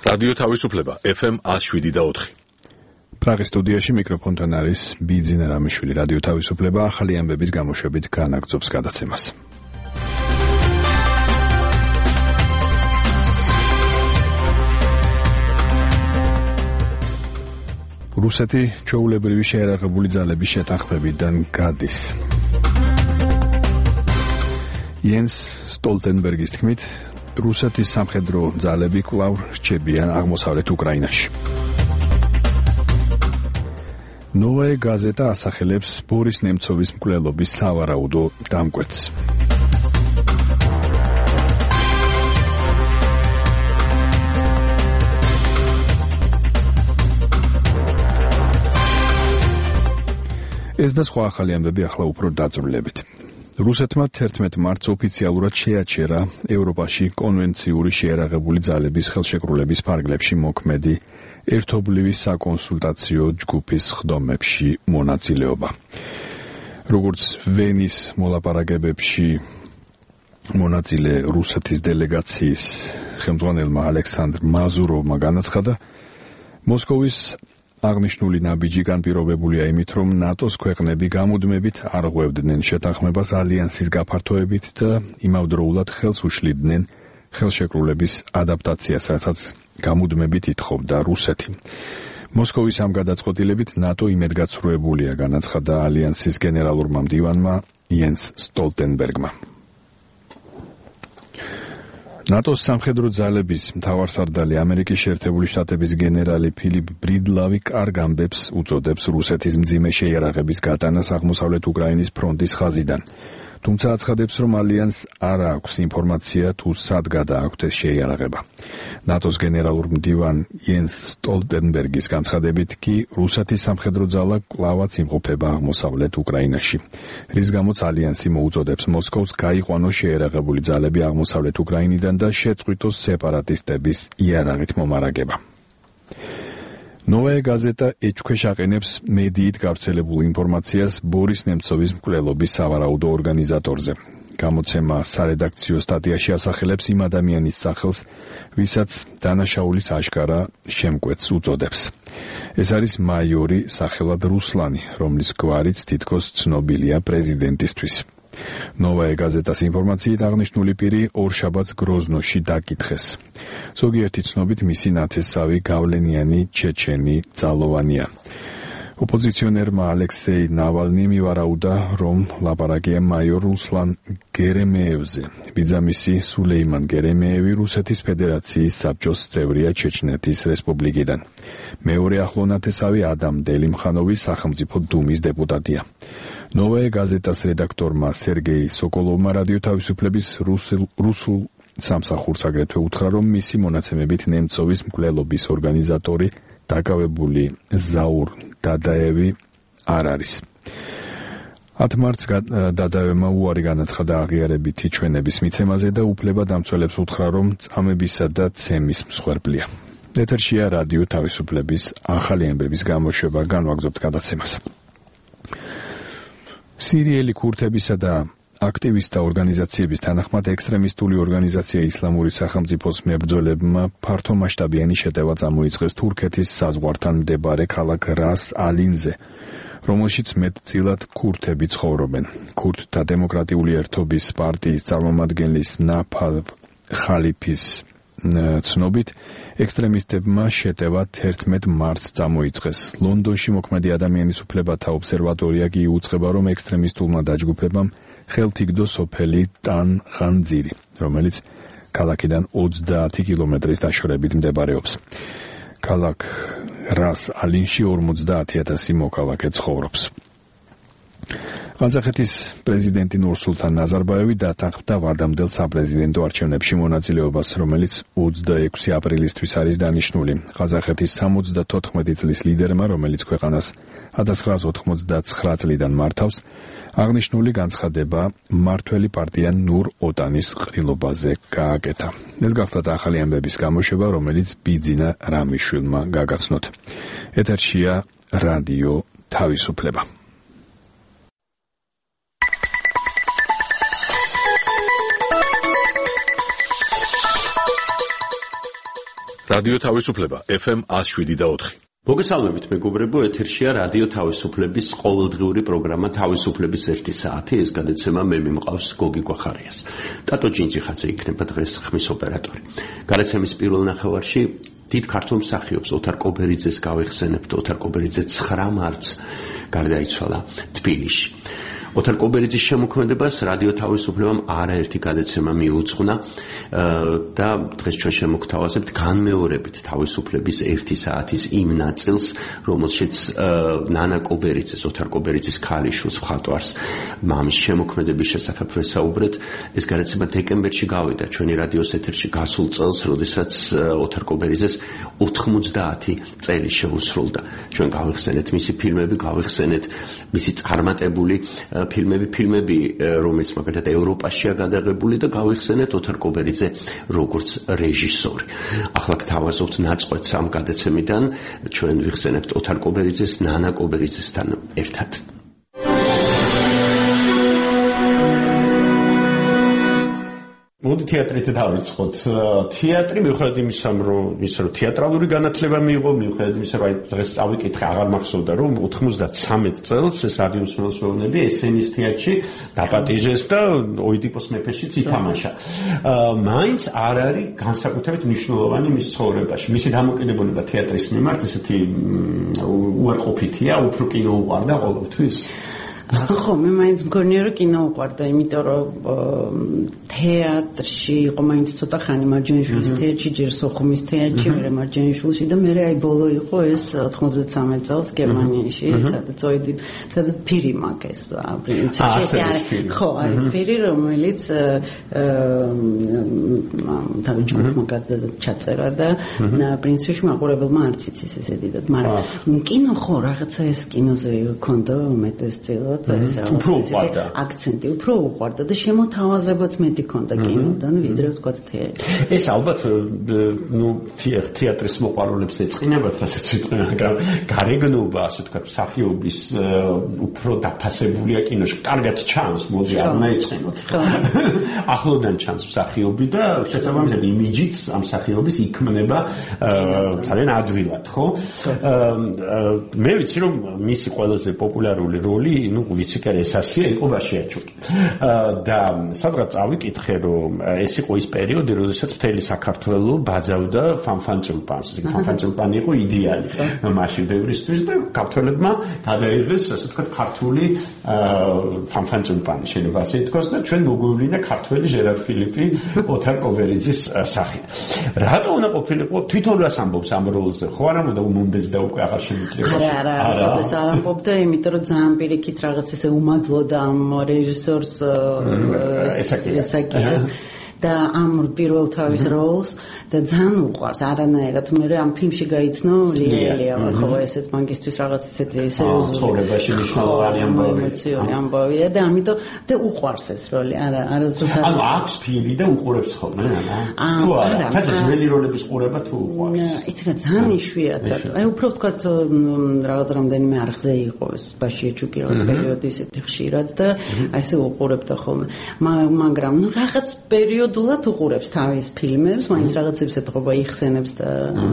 რადიო თავისუფლება FM 107.4. პრაღის სტუდიაში მიკროფონთან არის ბიძინა რამიშვილი. რადიო თავისუფლება ახალი ამბების გამოშვებით განაგრძობს გადაცემას. რუსეთი ჩვეულებრივი შეიარაღებული ძალების შეთანხმებიდან გადის. იენს სტოლტენბერგის თქმით, რუსეთის სამხედრო ძალები კვლავ რჩებიან აღმოსავლეთ უკრაინაში. ნოვაე გაზეტა ასახელებს ბორის ნემცოვის მკვლელობის სავარაუდო დამკვეთს. ეს და სხვა ახალი ამბები ახლა უფრო დაწვრილებით. რუსეთმა 11 მარტს ოფიციალურად შეაჩერა ევროპაში კონვენციური შეიარაღებული ძალების ხელშეკრულების ფარგლებში მოქმედი ერთობლივი საკონსულტაციო ჯგუფის სხდომებში მონაწილეობა. როგორც ვენის მოლაპარაკებებში მონაწილე რუსეთის დელეგაციის ხელმძღვანელმა ალექსანდრ მაზუროვმა განაცხადა, მოსკოვის აღნიშნული ნაბიჯი განპირობებულია იმით, რომ ნატოს ქვეყნები გამუდმებით არღვევდნენ შეთანხმებას ალიანსის გაფართოებით და იმავდროულად ხელს უშლიდნენ ხელშეკრულების ადაპტაციას, რასაც გამუდმებით ითხოვდა რუსეთი. მოსკოვის ამ გადაწყვეტილებით ნატო იმედგაცრუებულია, განაცხადა ალიანსის გენერალურმა მდივანმა იენს სტოლტენბერგმა. ნატოს სამხედრო ძალების მთავარსარდალი ამერიკის შეერთებული შტატების გენერალი ფილიპ ბრიდლავი კარგ ამბებს უწოდებს რუსეთის მძიმე შეიარაღების გატანას აღმოსავლეთ უკრაინის ფრონტის ხაზიდან. თუმცა აცხადებს, რომ ალიანსს არ აქვს ინფორმაცია თუ სად გადააქვთ ეს შეიარაღება. ნატოს გენერალურ მდივან იენს სტოლტენბერგის განცხადებით კი რუსეთის სამხედრო ძალა კვლავაც იმყოფება აღმოსავლეთ უკრაინაში, რის გამოც ალიანსი მოუწოდებს მოსკოვს გაიყვანოს შეიარაღებული ძალები აღმოსავლეთ უკრაინიდან და შეწყვიტოს სეპარატისტების იარაღით მომარაგება. ნოვაე გაზეტა ეჭქვეშ აყენებს მედიით გავრცელებულ ინფორმაციას ბორის ნემცოვის მკვლელობის სავარაუდო ორგანიზატორზე. გამოცემა სარედაქციო სტატიაში ასახელებს იმ ადამიანის სახელს, ვისაც დანაშაულის აშკარა შემკვეთს უწოდებს. ეს არის მაიორი სახელად რუსლანი, რომლის გვარიც თითქოს ცნობილია პრეზიდენტისთვის. ნოვაე გაზეტას ინფორმაციით აღნიშნული პირი ორშაბათს გროზნოში დაკითხეს. ზოგიერთი ცნობით მისი ნათესავი გავლენიანი ჩეჩენი ძალოვანია. ოპოზიციონერმა ალექსეი ნავალნი მივარაუდა, რომ ლაპარაკია მაიორ რუსლან გერემეევზე. ბიძამისი სულეიმან გერემეევი რუსეთის ფედერაციის საბჭოს წევრია ჩეჩნეთის რესპუბლიკიდან. მეორე ახლო ნათესავი ადამ დელიმხანოვი სახელმწიფო დუმის დეპუტატია. ნოვაე გაზეტას რედაქტორმა სერგეი სოკოლოვმა რადიო თავისუფლების რუსულ სამსახურს აგრეთვე უთხრა, რომ მისი მონაცემებით ნემცოვის მკვლელობის ორგანიზატორი დაკავებული ზაურ დადაევი არ არის. 10 მარტს დადაევმა უარი განაცხადა აღიარებითი ჩვენების მიცემაზე და უფლებადამცველებს უთხრა, რომ წამებისა და ცემის მსხვერპლია. ეთერშია რადიო თავისუფლების ახალი ამბების გამოშვება, განვაგრძობთ გადაცემას. სირიელი ქურთებისა და აქტივისტთა ორგანიზაციების თანახმად ექსტრემისტული ორგანიზაცია ისლამური სახელმწიფოს მებრძოლებმა ფართომასშტაბიანი შეტევა წამოიწყეს თურქეთის საზღვართან მდებარე ქალაქ რას ალინზე, რომელშიც მეტწილად ქურთები ცხოვრობენ. ქურთთა დემოკრატიული ერთობის პარტიის წარმომადგენლის ნაფალ ხალიფის ცნობით, ექსტრემისტებმა შეტევა 11 მარტს წამოიწყეს. ლონდონში მოქმედი ადამიანის უფლებათა ობსერვატორია კი იუწყება, რომ ექსტრემისტულმა დაჯგუფებამ ხელთ იგდო სოფელი ტან ხანძირი, რომელიც ქალაქიდან 30 კილომეტრის დაშორებით მდებარეობს. ქალაქ რას ალინში 50,000 მოქალაქე ცხოვრობს. ყაზახეთის პრეზიდენტი ნურსულთან ნაზარბაევი დათანხმდა ვადამდელ საპრეზიდენტო არჩევნებში მონაწილეობას, რომელიც 26 აპრილისთვის არის დანიშნული. ყაზახეთის 74 წლის ლიდერმა, რომელიც ქვეყანას 1989 წლიდან მართავს, აღნიშნული განცხადება მმართველი პარტია ნურ ოტანის ყრილობაზე გააკეთა. ეს გახლავთ ახალი ამბების გამოშვება, რომელიც ბიძინა რამიშვილმა გაგაცნოთ. ეთერშია რადიო თავისუფლება. რადიო თავისუფლება FM 107.4. მოგესალმებით მეგობრებო, ეთერშია რადიო თავისუფლების ყოველდღიური პროგრამა თავისუფლების 1 საათი. ეს გადაცემა მე მიმყავს გოგი გვახარიას. ტატო ჯინჯიხაძე იქნება დღეს ხმის ოპერატორი. გადაცემის პირველ ნახევარში დიდ ქართულ მსახიობს ოთარ კობერიძეს გავიხსენებთ. ოთარ კობერიძე 9 მარტს გარდაიცვალა თბილისში. ოთარ კობერიძის შემოქმედებას რადიო თავისუფლებამ არაერთი გადაცემა მიუძღვნა და დღეს ჩვენ შემოგთავაზებთ განმეორებით თავისუფლების 1 საათის იმ ნაწილს, რომელშიც ნანა კობერიძეს, ოთარ კობერიძის ქალიშვილს, მხატვარს, მამის შემოქმედების შესახებ ვესაუბრეთ. ეს გადაცემა დეკემბერში გავიდა ჩვენი რადიოს ეთერში გასულ წელს, როდესაც ოთარ კობერიძეს 90 წელი შეუსრულდა. ჩვენ გავიხსენეთ მისი ფილმები, გავიხსენეთ მისი წარმატებული ფილმები, რომელიც მაგალითად ევროპაშია გადაღებული და გავიხსენეთ ოთარ კობერიძე როგორც რეჟისორი. ახლა გთავაზობთ ნაწყვეტს ამ გადაცემიდან, ჩვენ ვიხსენებთ ოთარ კობერიძეს ნანა კობერიძესთან ერთად. მოდი თეატრით დავიწყოთ. თეატრი მიუხედავად იმისა, რომ თეატრალური განათლება მიიღო, მიუხედავად იმისა, რომ დღეს წავიკითხე, აღარ მახსოვდა, რომ 93 წელს ეს რადიოს მელოსმეონები ესენის თეატრში დაპატიჟეს და ოიდიპოს მეფეშიც ითამაშა. მაინც არ არის განსაკუთრებით მნიშვნელოვანი მის ცხოვრებაში. მისი დამოკიდებულება თეატრის მიმართ ესეთი უარყოფითია, უფრო კინო უყვარდა ყოველთვის. ხო, მე მაინც მგონია, რომ კინო უყვარდა, იმიტომ რომ თეატრში იყო მაინც ცოტა ხანი მარჯანიშვილის თეატრში, ჯერ სოხუმის თეატრში, მერე მარჯანიშვილში და მერე აი ბოლო იყო ეს 93 წელს გერმანიაში, სადაც ფირი მაგეს, პრინციპში ეს არის, ხო, არის ფირი, რომელიც თავი ჯგუფმა ჩაწერა და პრინციპში მაყურებელმა არც იცის ესე დიდად, მაგრამ კინო ხო, რაღაცა ეს კინოზე ქონდა უმეტესწილად უფრო უყვარდა აქცენტი, უფრო უყვარდა და შემოთავაზებაც მეტი ქონდა კინოდან, ვიდრე ვთქვათ თეატრი. ეს ალბათ თეატრის მოყვარულებს ეწყინებათ, რასაც ვიტყვი, მაგრამ გარეგნობა, ასე ვთქვათ, მსახიობის უფრო დაფასებულია კინოში. კარგად ჩანს, მოდი არ უნდა ეწყინოთ. ახლოდან ჩანს მსახიობი და შესაბამისად იმიჯიც ამ მსახიობის იქმნება ძალიან ადვილად, ხო? მე ვიცი, რომ მისი ყველაზე პოპულარული როლი ვიცი კი ეს ასია იყო ბაშიაჩუკი. და სადღაც წავიკითხე, რომ ეს იყო ის პერიოდი, როდესაც მთელი საქართველო ბაძავდა ფანფანჭულპანს. ფანფანჭულპანი იყო იდეალი მაშინ ბევრისთვის და ქართველებმა გადაიღეს, ასე ვთქვათ, ქართული ფანფანჭულპანი, შეიძლება ასე ითქვას და ჩვენ მოგვივლინა ქართველი ჟერარ ფილიპი ოთარ კობერიძის სახით. რატო უნდა ყოფილიყო თვითონ რას ამბობს ამ როლზე? ხო არა მოდა უმუნდეს და უკვე აღარ შემიძლია. არა, სადაც არ ამბობდა, იმიტომ რომ ძალიან პირიქით რაღაც ესე უმადლო და ამ რეჟისორს ესაკიას და ამ პირველ თავის როლს და ძალიან უყვარს არანაირად. მე ამ ფილმში გაიცნო ლილია, ხო ესეც მაგისტვის რაღაც ესეთი სერიოზული ცხოვრებაში მნიშვნელოვანი ამბავია და ამიტომ და უყვარს ეს როლი. არასდროს არ ანუ აქვს ფილმი და უყურებს ხოლმე, თუ არა? თუმცა ძველი როლების ყურება თუ უყვარს? იცი რა ძალიან იშვიათად. აი უფრო ვთქვათ რაღაც რამდენიმე არხზე იყო ეს ბაშიაჩუკი რაღაც პერიოდი ესეთი ხშირად და აი ესე უყურებდა ხოლმე. მაგრამ რაღაც პერიოდულად უყურებს თავის ფილმებს, მაინც რაღაცებს ეთყობა, იხსენებს და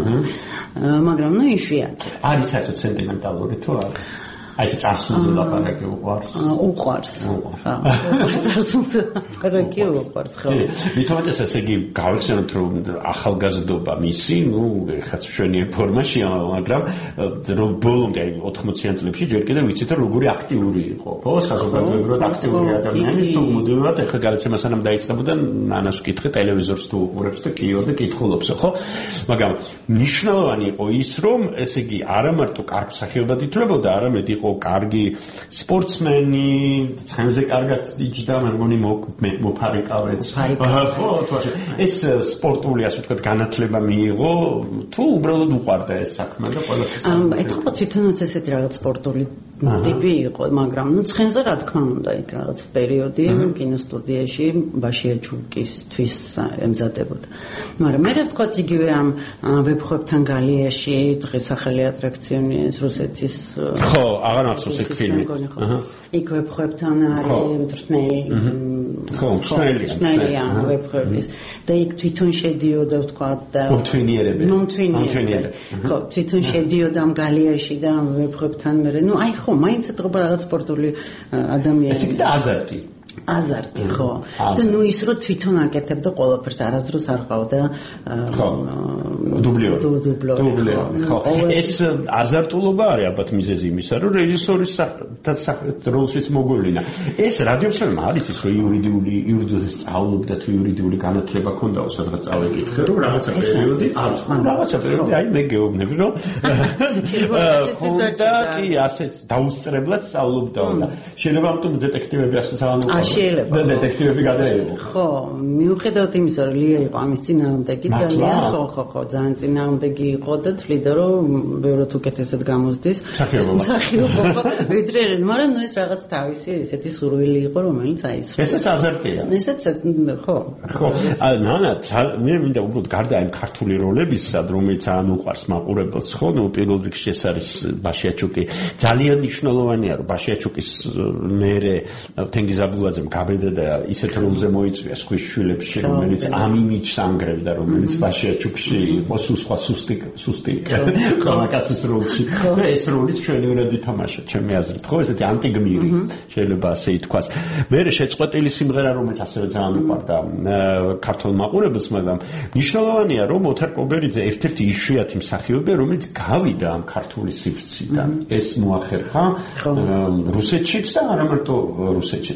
მაგრამ იშვიათად. არის საერთოდ სენტიმენტალური თუ არა? აი ეს წარსულზე ლაპარაკი უყვარს. უყვარს. წარსულზე ლაპარაკი უყვარს, ხო. მithometes ესე იგი გავიხსენოთ, რომ ახალგაზრდობა მისი, ეხაც მშვენიერ ფორმაშია, მაგრამ რომ ბოლომდე აი 80-იან წლებში ჯერ კიდევ ვიცით, რომ როგორი აქტიური იყო, ხო? საზოგადოებრივად აქტიური ადამიანი, სულ მუდმივად ეხა გადაცემა სანამ დაიწყებოდა, ნანას ვკითხე ტელევიზორს თუ უყურებს და კიო და კითხულობს, ხო? მაგრამ მნიშვნელოვანი იყო ის, რომ ესე იგი არა მარტო კარგ მსახიობად ითვლებოდა, არამედ იყო კარგი სპორტსმენი, ცხენზე კარგად იჯდა, მე მგონი მოფარიკავეც. ხო, ეს სპორტული, ასე ვთქვათ, განათლება მიიღო, თუ უბრალოდ უყვარდა ეს საქმე და ყველაფერს. ეთქობა თვითონაც ესეთი რაღაც სპორტული ტიპი იყო, მაგრამ ცხენზე რა თქმა უნდა, იქ რაღაც პერიოდი კინოსტუდიაში ბაშიაჩუკისთვის ემზადებოდა. მაგრამ მე ვთქვათ იგივე ამ ვებხვებთან გალიაში დღეს ახალი ატრაქციონი ეს რუსეთის ხო, აღარ მახსოვს ეს ფილმი. იქ ვებხვებთან არის მწვრთნელი მწვნელია ვებხვების და იქ თვითონ შედიოდა ვთქვათ და მომთვინიერები ხო თვითონ შედიოდა ამ გალიაში და ვებხვებთან მე აი ხო მაინც ეთყობა რაღაც სპორტული ადამიანი ეს და აზარტი ხო და ნუ ის რო თვითონ აკეთებდა ყველაფერს არასდროს არ ყავდა ხო დუბლორი ხო ეს აზარტულობა არის ალბათ მიზეზი იმისა რომ რეჟისორის როლშიც მოგვევლინა ეს რადიოსმენმა არის ის რომ იურიდიულზე სწავლობდა თუ იურიდიული განათლება ქონდაო სადღაც წავეკითხე რომ რაღაცა პერიოდი აი მე გეუბნები რომ და კი ასე დაუსწრებლად სწავლობდაო და შეიძლება ამიტომ დეტექტივები ასე ძალიან შეიძლება დეტექტივები გადაიღო ხო მიუხედავად იმისა რომ ლია იყო ამის წინააღმდეგი და ლია ხო ძალიან წინააღმდეგი იყო და თვლიდა რომ ბევრად უკეთესად გამოსდის მსახიობობა ვიდრე მაგრამ ნუ ეს რაღაც თავისი ესეთი სურვილი იყო რომელიც აისრა ესეც აზარტია ესეც ხო ნანა მე მინდა უბრალოდ გარდა იმ ქართული როლებისა რომელიც ან უყვარს მაყურებელს ხო ნუ პირველ რიგში ეს არის ბაშიაჩუკი ძალიან მნიშვნელოვანია რომ ბაშიაჩუკის მერე თენგიზ აბულაძემ გაბედა და ისეთ როლზე მოიწვია სხვის შვილებში რომელიც ამ იმიჯს ანგრევდა რომელიც ბაშიაჩუკში იყო სხვა სუსტი ხალხაცის როლში და ეს როლიც ჩვენივრად ითამაშა ჩემი აზრით ხო ესეთი ანტიგმირი შეიძლება ასე ითქვას მე შეწყვეტილი სიმღერა რომელიც ასევე ძალიან უყვარდა ქართულ მაყურებელს მაგრამ მნიშვნელოვანია რომ ოთარ კობერიძე ერთ-ერთი იშვიათი მსახიობია რომელიც გავიდა ამ ქართული სივრციდან ეს მოახერხა რუსეთშიც და არა მარტო რუსეთშიც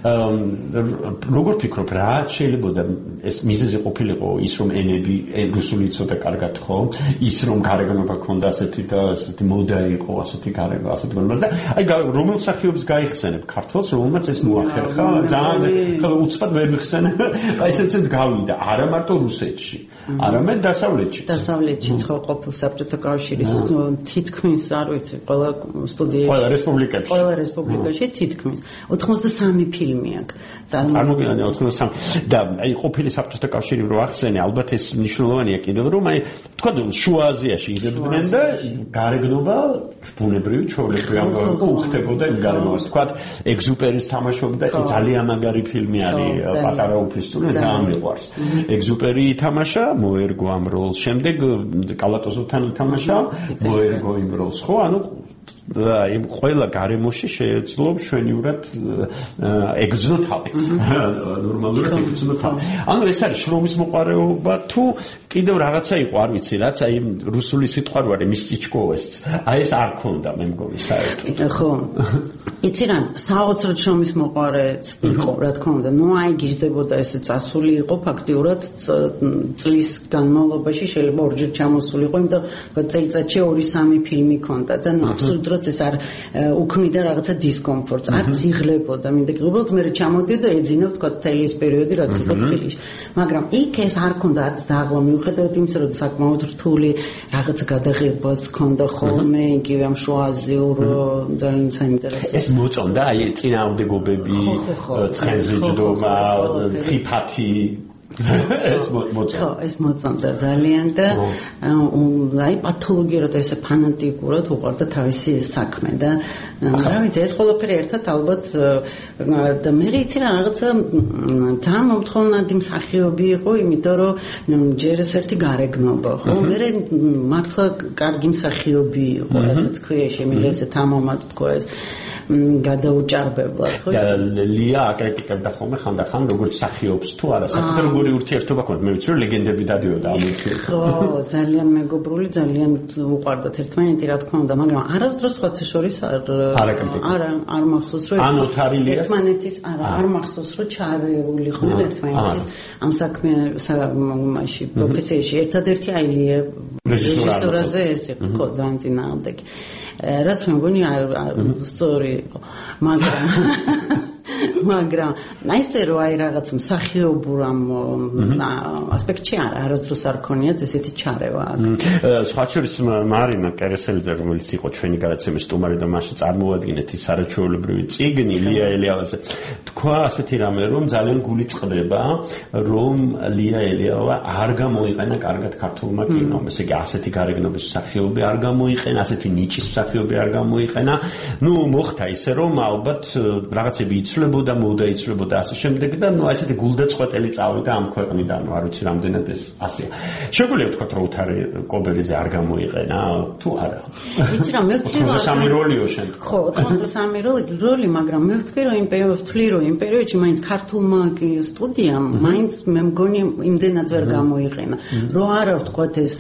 როგორ ფიქრობ რა შეიძლება ეს მიზეზი ყოფილიყო ის რომ ენები რუსული ცოტა კარგად ხო ის რომ გარეგნობა ქონდა ასეთი და ასეთი მოდა იყო ასეთი გარეგნობა ასეთი გონებას და აი რომელ მსახიობს გაიხსენებ ქართველს რომელმაც ეს მოახერხა ძალიან უცბად ვერ ვიხსენებ აი ესეც გავიდა არა მარტო რუსეთში არამედ დასავლეთშიც ხო ყოფილ საბჭოთა კავშირის თითქმის არ ვიცი ყველა სტუდიაში ყველა რესპუბლიკაში თითქმის 83 ფილმი აქვს წარმოგიდგენია 83 და აი ყოფილი საბჭოთა კავშირი რო ახსენე ალბათ ეს მნიშვნელოვანია კიდევ რომ აი თქვა შუა აზიაში იღებდნენ და გარეგნობა ბუნებრივი ჩვეულებრივი უხდებოდა იმ გარეგნობას თქვა ეგზუპერის თამაშობდა ძალიან მაგარი ფილმი არის პატარა უფლისწული ძალიან მიყვარს ეგზუპერი ითამაშა მოერგო ამ როლს შემდეგ კალატოზოვთან ითამაშა მოერგო იმ როლს ხო ანუ იმ ყველა გარემოში შეეძლო მშვენივრად ეგზნო თავი ნორმალურად ეგზნო თავი ანუ ეს არის შრომის მოყარეობა თუ კიდევ რაღაცა იყო არ ვიცი რაც აი რუსული სიტყვა რო არის მისწიჩკოვეს აი ეს არ ქონდა მე მგონი საერთოდ ხო იცი რა საოცრად შრომის მოყარეც იყო რა თქმა უნდა ნუ აი გიждდებოდა ესე წასული იყო ფაქტიურად წლის განმავლობაში შეიძლება ორჯერ ჩამოსულიყო იმიტომ რომ წელიწადში 2-3 ფილმი ქონდა და აბსოლუტურად ეს არ უქმნიდა რაღაცა დისკომფორტს არც იღლებოდა მინდა კი უბრალოდ მე ჩამოდიოდა ეძინა ვთქვა მთელი ეს პერიოდი რაც იყო თბილისში მაგრამ იქ ეს არ ქონდა არც დაღლა მიუხედავად იმისა რომ საკმაოდ რთული რაღაცა გადაღებაც ქონდა ხოლმე იგივე ამ შუაზიურ ძალიან საინტერესო ეს მოწონდა აი წინააღმდეგობები ცხენზე ჯდომა ფიფათი ეს მოწონდა ძალიან და აი პათოლოგიურად ესე ფანატიკურად უყარდა თავისი საქმე და რა ვიცი ეს ყველაფერი ერთად ალბათ და მე იცი რა რაღაცა ძალიან მომთხოვნადი მსახიობი იყო იმიტომ რომ ჯერ ეს ერთი გარეგნობა ხო მე მართლა კარგი მსახიობი იყო რასაც ქვია შემიძლია ესე თამამად თქვა ეს გადაუჭარბებლად ხო ლია აკრიტიკებდა ხოლმე ხანდახან როგორც მსახიობს თუ არა საკუთარ როგორი ურთიერთობა ქონდა მე ვიცი რომ ლეგენდები დადიოდა ამ ხო ძალიან მეგობრული ძალიან უყვარდათ ერთმანეთი რა თქმა უნდა მაგრამ არასდროს სხვათა შორის არ მახსოვს რომ ერთმანეთის არ მახსოვს რომ ჩარეულიყვნენ ერთმანეთის ამ საქმეში პროფესიაში ერთადერთი აილია რეჟისორაზე ეს იყო ხო ძალიან წინააღმდეგი რაც მე მგონი სწორი იყო მაგრამ ისე რომ აი რაღაც მსახიობურ ამ ასპექტში არასდროს არ ქონიათ ესეთი ჩარევა აქ სხვა შორის მარინა კერესელიძე რომელიც იყო ჩვენი გადაცემის სტუმარი და მასში წარმოადგენთ ის არაჩვეულებრივი წიგნი ლია ელიავაზე თქვა ასეთი რამე რომ ძალიან გული წყდება რომ ლია ელიავა არ გამოიყენა კარგად ქართულმა კინომ ესე იგი ასეთი გარეგნობის მსახიობი არ გამოიყენა ასეთი ნიჭის მსახიობი არ გამოიყენა ნუ მოხდა ისე რომ ალბათ რაღაცები იცვლებოდა მოვდა იცვლებოდა ასე შემდეგ და ნუ ასეთი გულდაწყვეტელი წავიდა ამ ქვეყნიდან, არ ვიცი რამდენად ეს ასეა. შეგვიძლია ვთქვათ, რომ უთარი კობერიძე არ გამოიყენა თუ არა? იცი რა, მე ვთქვი რომ 83 როლიო შენ. ხო, 83 როლი, მაგრამ მე ვთქვი რომ იმ პერიოდში მაინც ქართულმა სტუდიამ მაინც მე მგონი იმდენად ვერ გამოიყენა. რო არა ვთქვათ ეს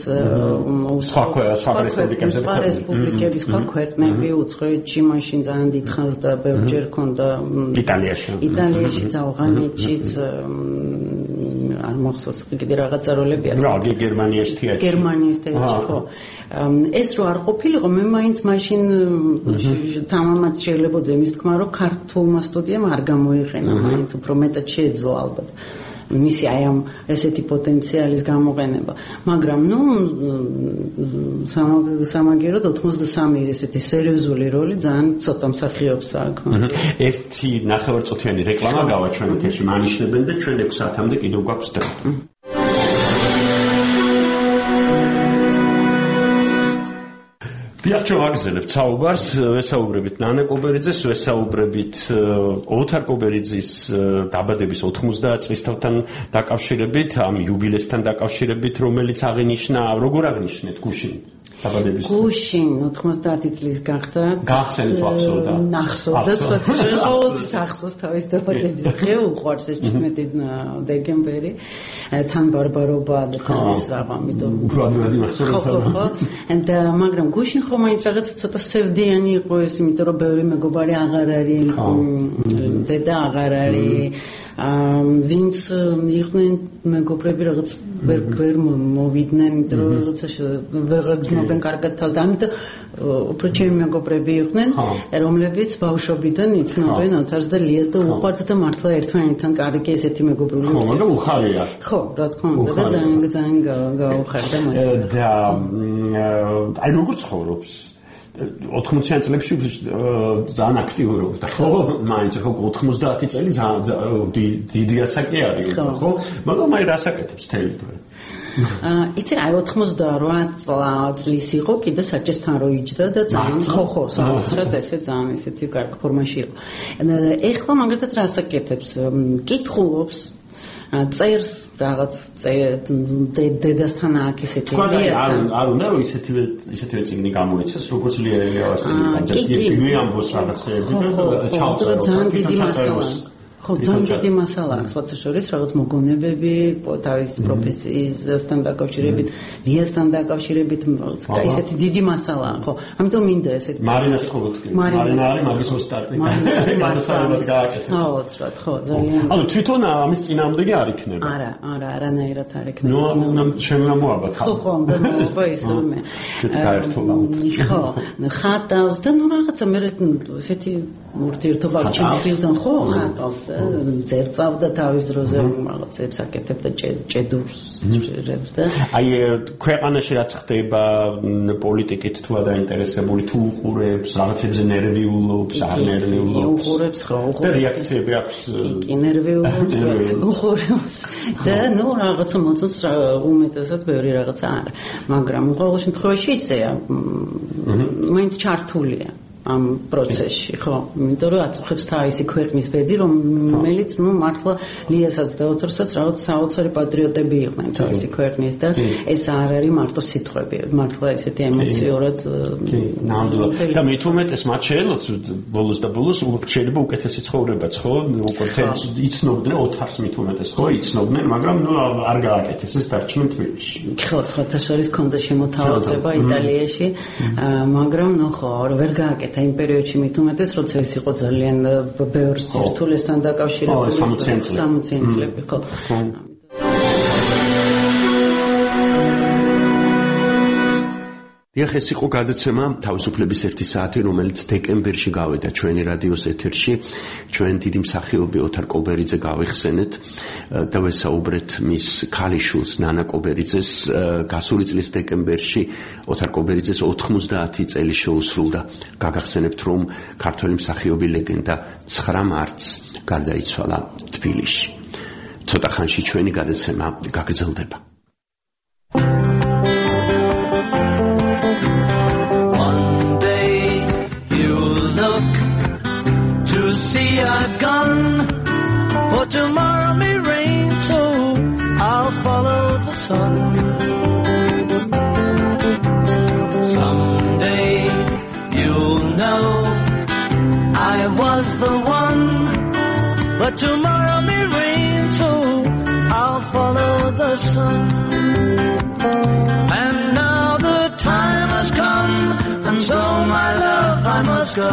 სხვა რესპუბლიკების სხვა ქვეყნები უცხოეთში მაშინ ძალიან დიდხანს და ბევრჯერ ქონდა იტალიაშიც, ავღანეთშიც არ მახსოვს კიდე რაღაცა როლებია. რა, გერმანიაში თეატრში, ხო. ეს რო არ ყოფილიყო, მე მაინც მაშინ თამამად შეიძლება იმის თქმა, რომ ქართულმა სტუდიამ არ გამოიყენა, მაინც უფრო მეტად შეეძლო ალბათ. მისი აი ამ ესეთი პოტენციალის გამოყენება. მაგრამ ნუ სამაგიეროდ 83 ესეთი სერიოზული როლი ძალიან ცოტა მსახიობს აქვს. ერთი ნახევარწუთიანი რეკლამა გავა ჩვენ ეთერში მანიშნებენ და ჩვენ 6 საათამდე კიდევ გვაქვს დრო. დიახ, ვაგზელებთ საუბარს, ვესაუბრებით ნანა კობერიძეს, ვესაუბრებით ოთარ კობერიძის დაბადების 90 წლისთავთან დაკავშირებით, ამ იუბილესთან დაკავშირებით, რომელიც აღინიშნა, როგორ აღნიშნეთ გუშინ? გუშინ 90 წლის გახდა. გახსენეთ ახსოვდა. ახსოვდა, ყოველთვის ახსოვს თავის დაბადების დღე, უყვარს ეს 17 დეკემბერი. თან ბარბარობა და თან ეს რაღაც, ამიტომ უფრო ადრე მახსოვდა. და მაგრამ გუშინ ხო მაინც რაღაცა ცოტა სევდიანი იყო ეს, იმიტომ რომ ბევრი მეგობარი აღარ არის, დედა აღარ არის. ვინც იყვნენ მეგობრები რაღაც ვერ მოვიდნენ, იმიტომ რომ რაღაცა ვერ გრძნობენ კარგად თავს და ამიტომ უფრო ჩემი მეგობრები იყვნენ, რომლებიც ბავშვობიდან იცნობენ ოთარს და ლიას და უყვართ და მართლა ერთმანეთთან კარგი ესეთი მეგობრული. ხო, მაგრამ უხარია. ხო, რა თქმა უნდა და ძალიან გაუხარდა მან. და აი როგორ ცხოვრობს? 80-იან წლებში ძალიან აქტიურობდა, ხო? მაინც ხო 90 წელი ძალიან დიდი ასაკი არის, ხო? მაგრამ აი რასაკეთებს თელი დღე? იცი რა, 88 წლის იყო, კიდე საჭესთან რო იჯდა და ძალიან ხო, საოცრად ესე ძალიან ესეთი კარგი ფორმაში იყო. ეხლა მაგალითად რასაკეთებს? კითხულობს, წერს რაღაც დედასთან აქ ესეთი ლიასთან. არ უნდა რომ ისეთივე წიგნი გამოიცეს, როგორც ლია ელიავას წიგნი. კი, ამბობს რაღაცეები და ჩავწერო. ძალიან დიდი მასალა. ხო, ძალიან დიდი მასალა აქვს, სხვათა შორის რაღაც მოგონებები, თავის პროფესიისთან დაკავშირებით, ლიასთან დაკავშირებით, ისეთი დიდი მასალაა, ხო. ამიტომ მინდა ესეთი. მარინას ხოვოთ. მარინა არის მაგის ოსტატი. მაგასალებად გააკეთებს. საოცრად, ხო, ძალიან. ანუ თვითონ ამის წინააღმდეგი არ იქნება. არა, არანაირად არ იქნება. ნუ შემოამოაბა. ხო, და მოვა ისე მე. გაერთობა. ხო, ხატავს და ნუ რაღაცა მე ესეთი ურთიერთობა ჩემთან ხო ხატავს. ზერწავდა თავის დროზე რაღაცებს აკეთებდა ჭედურს ჭერებს და აი ქვეყანაში რაც ხდება პოლიტიკით თუ არ დაინტერესებული თუ უყურებს რაღაცებზე ნერვიულობს არ ნერვიულობს უყურებს ხო და რეაქციები აქვს კი ნერვიულობს უყურებს და ნუ რაღაცა მოწონს უმეტესად ბევრი რაღაცა არა მაგრამ ყოველ შემთხვევაში ისეა მაინც ჩართულია ამ პროცესში, ხო, იმიტომ რომ აწუხებს თავისი ქვეყნის ბედი, რომელიც, ნუ, მართლა ლიასაც და ოთარსაც რაღაც საოცარი პატრიოტები იყვნენ თავისი ქვეყნის და ეს არ არის მარტო სიტყვები, მართლა ესეთი ემოციურად. კი, ნამდვილად. და მით უმეტეს მათ შეელოთ ბოლოს და ბოლოს შეიძლება უკეთესი ცხოვრებაც, ხო? უკვე იცნობდნენ ოთარს მით უმეტეს, ხო, იცნობდნენ, მაგრამ ნუ არ გააკეთეს ეს დარჩნენ თბილისში. ხო, სხვათა შორის ქონდა შემოთავაზება იტალიაში, მაგრამ ნუ ხო, ვერ გააკეთეს იმ პერიოდში მით უმეტეს, როცა ეს იყო ძალიან ბევრ სირთულესთან დაკავშირებული 60 წლები, ხო. დიახ, ეს იყო გადაცემა თავისუფლების 1 საათი, რომელიც დეკემბერში გავიდა ჩვენი რადიოს ეთერში. ჩვენ დიდი მსახიობი ოთარ კობერიძე გავიხსენეთ და ვესაუბრეთ მის ქალიშვილს ნანა კობერიძეს. გასული წლის დეკემბერში ოთარ კობერიძეს 90 წელი შეუსრულდა. გაგახსენებთ, რომ ქართველი მსახიობი ლეგენდა 9 მარტს გარდაიცვალა თბილისში. ცოტა ხანში ჩვენი გადაცემა გაგრძელდება. see I've gone, for tomorrow may rain, so I'll follow the sun. Someday you'll know I was the one, but tomorrow may rain, so I'll follow the sun. And now the time has come, and so my love I must go.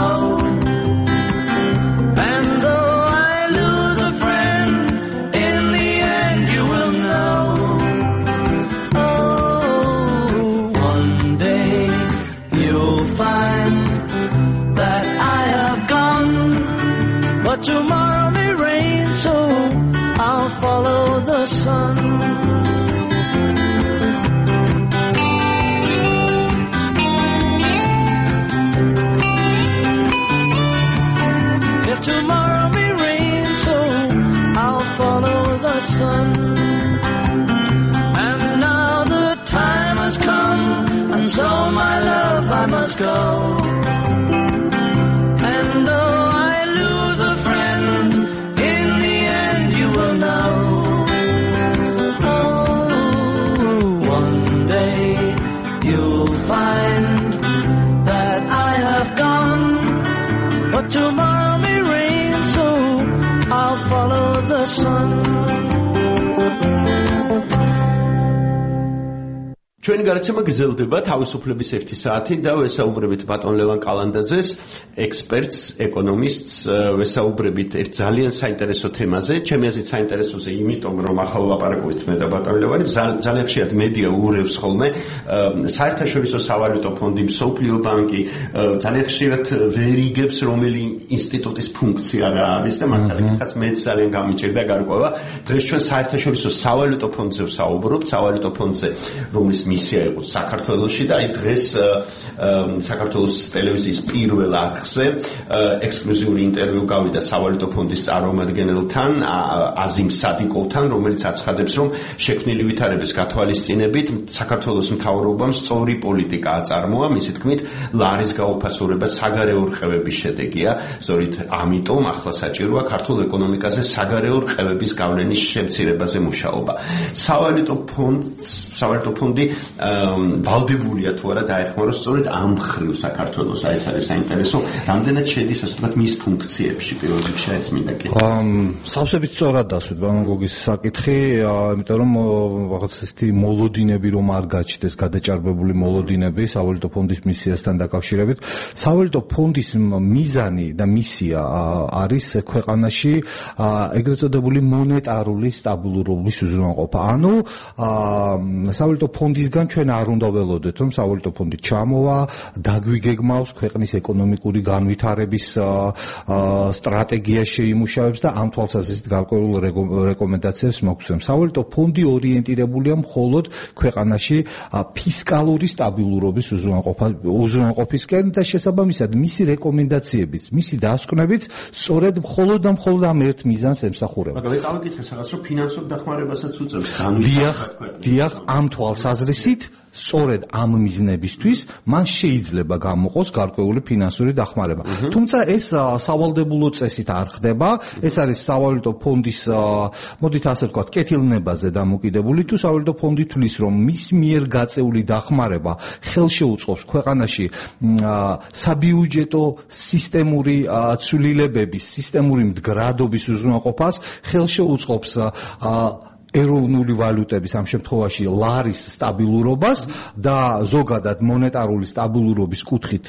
And though I lose a friend, in the end you will know. Oh, one day you'll find that I have gone, but tomorrow may rain, so I'll follow the sun. Tomorrow may rain, so I'll follow the sun. And now the time has come, and so my love I must go. And though I lose a friend, in the end you will know. Oh, one day you'll find that I have gone, but tomorrow I'll follow the sun. ჩვენი გარაცემა გრძელდება თავისუფლების 1 საათი და ვესაუბრებით ბატონ ლევან კალანდაძეს, ექსპერტს, ეკონომისტს, ვესაუბრებით ერთ ძალიან საინტერესო თემაზე. ჩემი აზრით საინტერესოზე, იმიტომ რომ ახალ ლაპარაკობთ მე და ბატონ ლევანი, ძალიან ხშირად მედია უურევს ხოლმე საერთაშორისო სავალუტო ფონდი, მსოფლიო ბანკი ძალიან ხშირად ვერ იგებს რომელი ინსტიტუტის ფუნქცია რა არის და მაგალითად მეც ძალიან გამიჭირდა გარკვევა. დღეს ჩვენ საერთაშორისო სავალუტო ფონდზე ვსაუბრობთ, სავალუტო ფონდზე, რომლის მისია იყო საქართველოში და აი დღეს საქართველოს ტელევიზიის პირველ არხზე ექსკლუზიური ინტერვიუ გავიდა სავალუტო ფონდის წარმომადგენელთან, აზიმ სადიკოვთან, რომელიც აცხადებს, რომ შექმნილი ვითარების გათვალისწინებით საქართველოს მთავრობამ სწორი პოლიტიკა აწარმოა, მისი თქმით, ლარის გაუფასურება საგარეო რყევების შედეგია, სწორედ ამიტომ ახლა საჭიროა ქართულ ეკონომიკაზე საგარეო რყევების გავლენის შემცირებაზე მუშაობა. სავალუტო ფონდი ვალდებულია თუ არა დაეხმაროს სწორედ ამ მხრივ საქართველოს, აი ეს არის საინტერესო, რამდენად შედის ასე ვთქვათ მის ფუნქციებში პირველ რიგში ეს მინდა კითხვა. სავსებით სწორად დასვით ბანონ გოგის საკითხი, იმიტომ რომ რაღაც ესეთი მოლოდინები რომ არ გაჩნდეს, გადაჭარბებული მოლოდინები სავალუტო ფონდის მისიასთან დაკავშირებით. სავალუტო ფონდის მიზანი და მისია არის ქვეყანაში ეგრეთ წოდებული მონეტარული სტაბილურობის უზრუნველყოფა. ანუ სავალუტო ფონდისგან ჩვენ არ უნდა ველოდეთ, რომ სავალუტო ფონდი ჩამოვა, დაგვიგეგმავს ქვეყნის ეკონომიკური განვითარების სტრატეგია შეიმუშავებს და ამ თვალსაზრისით გარკვეულ რეკომენდაციებს მოგცემს. სავალუტო ფონდი ორიენტირებულია მხოლოდ ქვეყანაში ფისკალური სტაბილურობის უზრუნველყოფისკენ და შესაბამისად მისი რეკომენდაციებიც, მისი დასკვნებიც სწორედ მხოლოდ ამ ერთ მიზანს ემსახურება. მაგრამ წავიკითხე რაღაც რომ ფინანსურ დახმარებასაც უწევს. დიახ, ამ თვალსაზრისით სწორედ ამ მიზნებისთვის მან შეიძლება გამოყოს გარკვეული ფინანსური დახმარება. თუმცა ეს სავალდებულო წესით არ ხდება, ეს არის სავალუტო ფონდის, მოდით ასე ვთქვათ, კეთილნებაზე დამოკიდებული, თუ სავალუტო ფონდი თვლის, რომ მის მიერ გაწეული დახმარება ხელშეუწყობს ქვეყანაში საბიუჯეტო სისტემური ცვლილებების, სისტემური მდგრადობის უზრუნველყოფას, ხელშეუწყობს ეროვნული ვალუტების, ამ შემთხვევაში ლარის სტაბილურობას და ზოგადად მონეტარული სტაბილურობის კუთხით,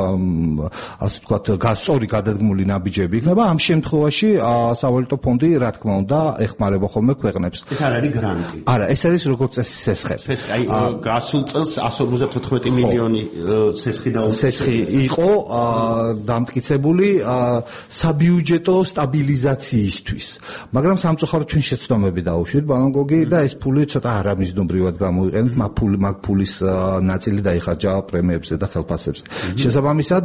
ასე ვთქვათ, სწორი გადადგმული ნაბიჯები იქნება. ამ შემთხვევაში სავალუტო ფონდი, რა თქმა უნდა, ეხმარება ხოლმე ქვეყნებს. ეს არ არის გრანტი. არა, ეს არის როგორც წესი სესხი. აი, გასულ წელს 154 მილიონი სესხი იყო დამტკიცებული საბიუჯეტო სტაბილიზაციისთვის. მაგრამ სამწუხაროდ ჩვენ შეცდომები დავუშვით ბანონგოგი და ეს ფული ცოტა არამიზნობრივად გამოიყენეთ, მაგ ფულის ნაწილი დაიხარჯა პრემიებზე და ხელფასებზე. შესაბამისად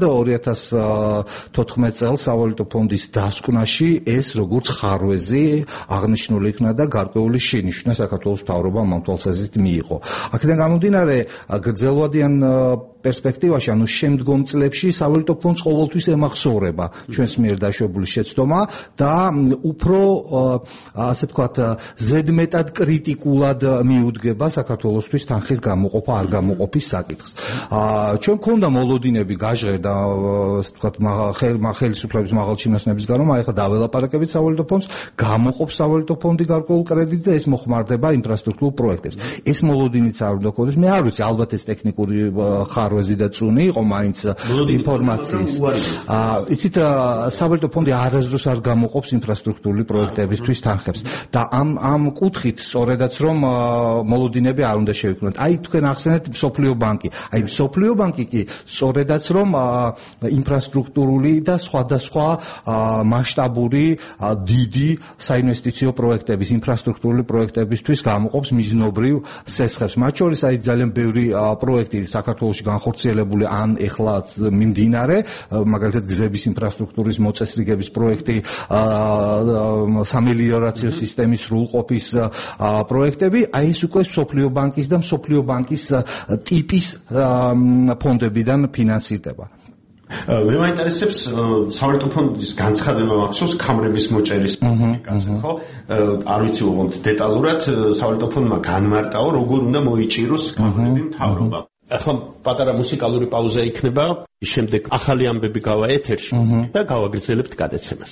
2014 წელს სავალუტო ფონდის დასკვნაში ეს როგორც ხარვეზი აღნიშნული იქნა და გარკვეული შენიშვნა საქართველოს მთავრობამ ამ თვალსაზრისით მიიღო. აქედან გამომდინარე, გრძელვადიან პერსპექტივაში, ანუ შემდგომ წლებში სავალუტო ფონდს ყოველთვის ემახსოვრება ჩვენს მიერ დაშვებული შეცდომა და უფრო ასე ვთქვათ ზედმეტად კრიტიკულად მიუდგება საქართველოსთვის თანხის გამოყოფა არ გამოყოფის საკითხს. ჩვენ გქონდა მოლოდინები გაჟღერდა ასე ვთქვათ ხელისუფლების მაღალჩინოსნების გარშემო, ახლა დაველაპარაკებით სავალუტო ფონდს, გამოყოფს სავალუტო ფონდი გარკვეულ კრედიტს და ეს მოხმარდება ინფრასტრუქტურულ პროექტებს. ეს მოლოდინიც არ უნდა გქონდეს. მე არ ვიცი, ალბათ ეს ტექნიკური ხარვეზი და წუნი იყო მაინც ინფორმაციის. იცით, სავალუტო ფონდი არასდროს არ გამოყოფს ინფრასტრუქტურული პროექტებისთვის თანხებს და ამ კუთხით სწორედაც რომ მოლოდინები არ უნდა შევიქმნათ. აი თქვენ ახსენეთ მსოფლიო ბანკი. აი მსოფლიო ბანკი კი სწორედაც რომ ინფრასტრუქტურული და სხვადასხვა მასშტაბური დიდი საინვესტიციო პროექტების, ინფრასტრუქტურული პროექტებისთვის გამოყოფს მიზნობრივ სესხებს. მათ შორის აი ძალიან ბევრი პროექტი საქართველოში განხორციელებული ან ეხლა მიმდინარე, მაგალითად გზების ინფრასტრუქტურის მოწესრიგების პროექტი, სამელიორაციო სისტემის სრულყოფის პროექტები, აი ეს უკვე მსოფლიო ბანკის და მსოფლიო ბანკის ტიპის ფონდებიდან ფინანსირდება. მე მაინტერესებს სავალუტო ფონდის განცხადება მახსოვს ქამრების მოჭერის პოლიტიკაზე, ხო? არ ვიცი უბრალოდ დეტალურად სავალუტო ფონდმა განმარტაო, როგორ უნდა მოიჭიროს ქამრები მთავრობა. ახლა პატარა მუსიკალური პაუზა იქნება, შემდეგ ახალი ამბები გავა ეთერში და გავაგრძელებთ გადაცემას.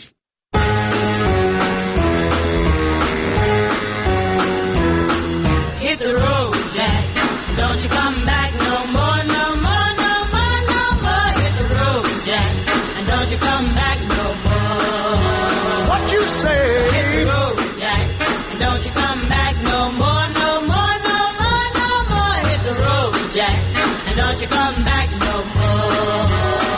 Hit the road, Jack. Don't you come back no more, no more, no more, no more. Hit the road, Jack. And don't you come back no more. What you say? Hit the road, Jack. And don't you come back no more, no more, no more, no more. Hit the road, Jack. And don't you come back no more.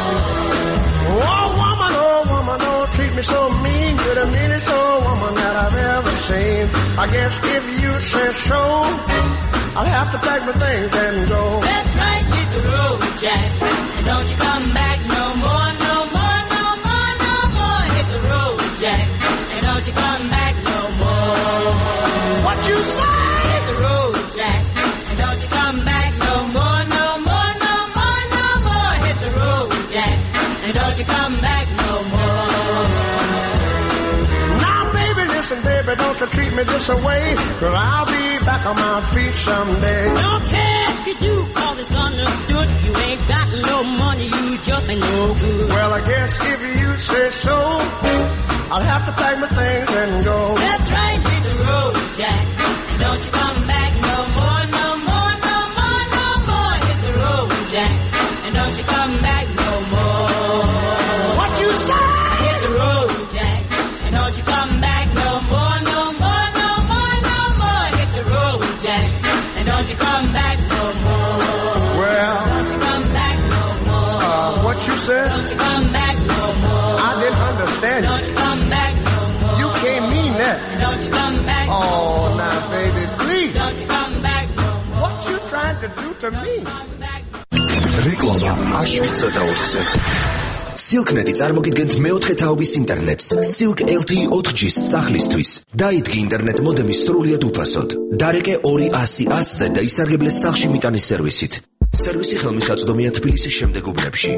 Oh woman, don't treat me so mean. You're the meanest old woman that I've ever seen. I guess if you say so, I'll have to pack my things and go. That's right, hit the road, Jack. And don't you come back no more, no more, no more, no more. Hit the road, Jack. And don't you come back no more. What you say? Hit the road, Jack. And don't you come back no more, no more, no more, no more. Hit the road, Jack. And don't you come back no more. Now baby, listen baby, don't you treat me this away, 'cause I'll be back on my feet someday. Don't care if you do, 'cause it's understood. You ain't got no money, you just ain't no good. Well, I guess if you say so, I'll have to pack my things and go. That's right, hit the road, Jack. And don't you come back no more, no more, no more, no more. Hit the road, Jack. And don't you come back no more. What you say? Hit the road, Jack. And don't you come back no more, no more, no more, no more. Hit the road, Jack. And don't you come back no more. Well, Don't you come back no more. what you said? Don't you come back no more. I didn't understand Don't you. you come back no more. You can't mean that. Don't you come back no Oh, more. now baby, please. Don't you come back no more. What you trying to do to me? Come back. რეკლამა აშვიცა და 4-ზე. Silk.net წარმოგიდგენთ მეოთხე თაობის ინტერნეტს Silk LTE 4G-ს სახლისთვის. დაიდგე ინტერნეტ მოდემი სრულიად უფასოდ. დარეკე 200-100-ზე და ისარგებლე სახლში მიტანის სერვისით. სერვისი ხელმისაწვდომია თბილისის შემდეგ უბნებში.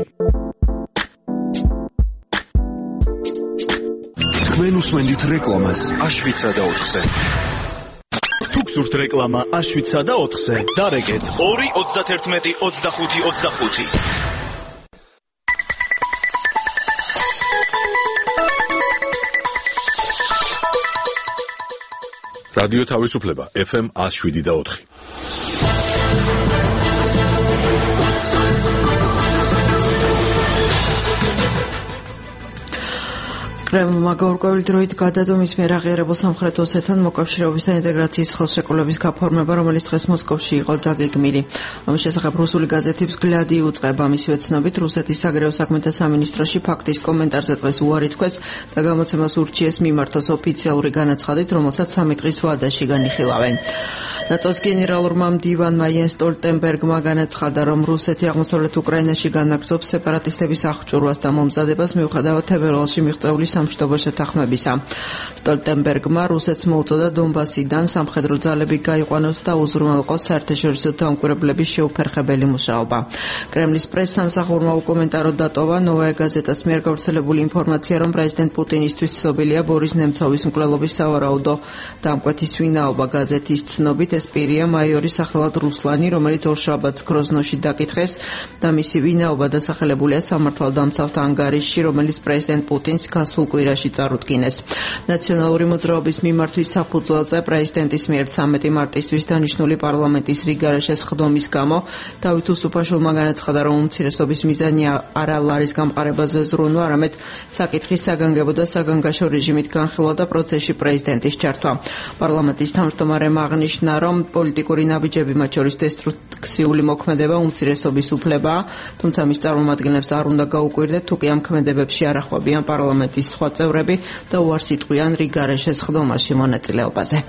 თქვენ უსმენთ რეკლამას აშვიცა და 4-ზე. თუ გსურთ რეკლამა აშვიცა და 4-ზე, დარეკეთ 2-91-25-25. რადიო თავისუფლება FM 107.4. კრემლმა გაურკვეველი დროით გადადომის მიერ აღიარებულ სამხრეთ ოსეთთან მოკავშირეობის და ინტეგრაციის ხელშეკრულების გაფორმება, რომელიც დღეს მოსკოვში იყო დაგეგმილი. ამის შესახებ რუსული გაზეთი взгляды უწყება. მისივე ცნობით, რუსეთის საგარეო საქმეთა სამინისტროში ფაქტის კომენტარზე დღეს უარი თქვეს და გამოცემას ურჩიეს მიმართოს ოფიციალური განაცხადით, რომელსაც 3 დღის ვადაში განიხილავენ. ნატოს გენერალურმა მდივანმა იენს სტოლტენბერგმა განაცხადა, რომ რუსეთი აღმოსავლეთ უკრაინაში განაგრძობს სეპარატისტების აღჭურვას და მომზადებას, მიუხედავად თებერვალში მიღწეული სამშვიდობო შეთანხმებისა. სტოლტენბერგმა რუსეთს მოუწოდა დონბასიდან სამხედრო ძალები გაიყვანოს და უზრუნველყოს საერთაშორისო დამკვირვებლების შეუფერხებელი მუშაობა. კრემლის პრესსამსახურმა უკომენტარო დატოვა ნოვაია გაზეტას მიერ გავრცელებული ინფორმაცია, რომ პრეზიდენტ პუტინისთვის ცნობილია ბორის ნემცოვის მკვლელობის სავარაუდო დამკვეთის ვინაობა. გაზეთის ცნობით ეს პირია მაიორი სახელად რუსლანი, რომელიც ორშაბათს გროზნოში დაკითხეს და მისი ვინაობა დასახელებულია სამართალდამცავთა ანგარიშში, რომელიც პრეზიდენტ პუტინს გასულ კვირაში წარუდგინეს. ნაციონალური მოძრაობის მიმართვის საფუძველზე პრეზიდენტის მიერ 13 მარტისთვის დანიშნული პარლამენტის რიგარეშეს ხდომის გამო დავით უსუფაშვილმა განაცხადა, რომ უმცირესობის მიზანი არ არის გამყარებაზე ზრუნვა, არამედ საკითხის საგანგებო და საგანგაშო რეჟიმით განხილვა და პროცესში პრეზიდენტის ჩართვა. პარლამენტის თავმჯდომარემ აღნიშნა, რომ პოლიტიკური ნაბიჯები, მათ შორის დესტრუქციული მოქმედება უმცირესობის უფლებაა, თუმცა მის წარმომადგენლებს არ უნდა გაუკვირდეთ, თუ კი ამ ქმედებებში არ ახვევიან პარლამენტის სხვა წევრები და უარს იტყვიან რიგარეშეს ხდომაში მონაწილეობაზე.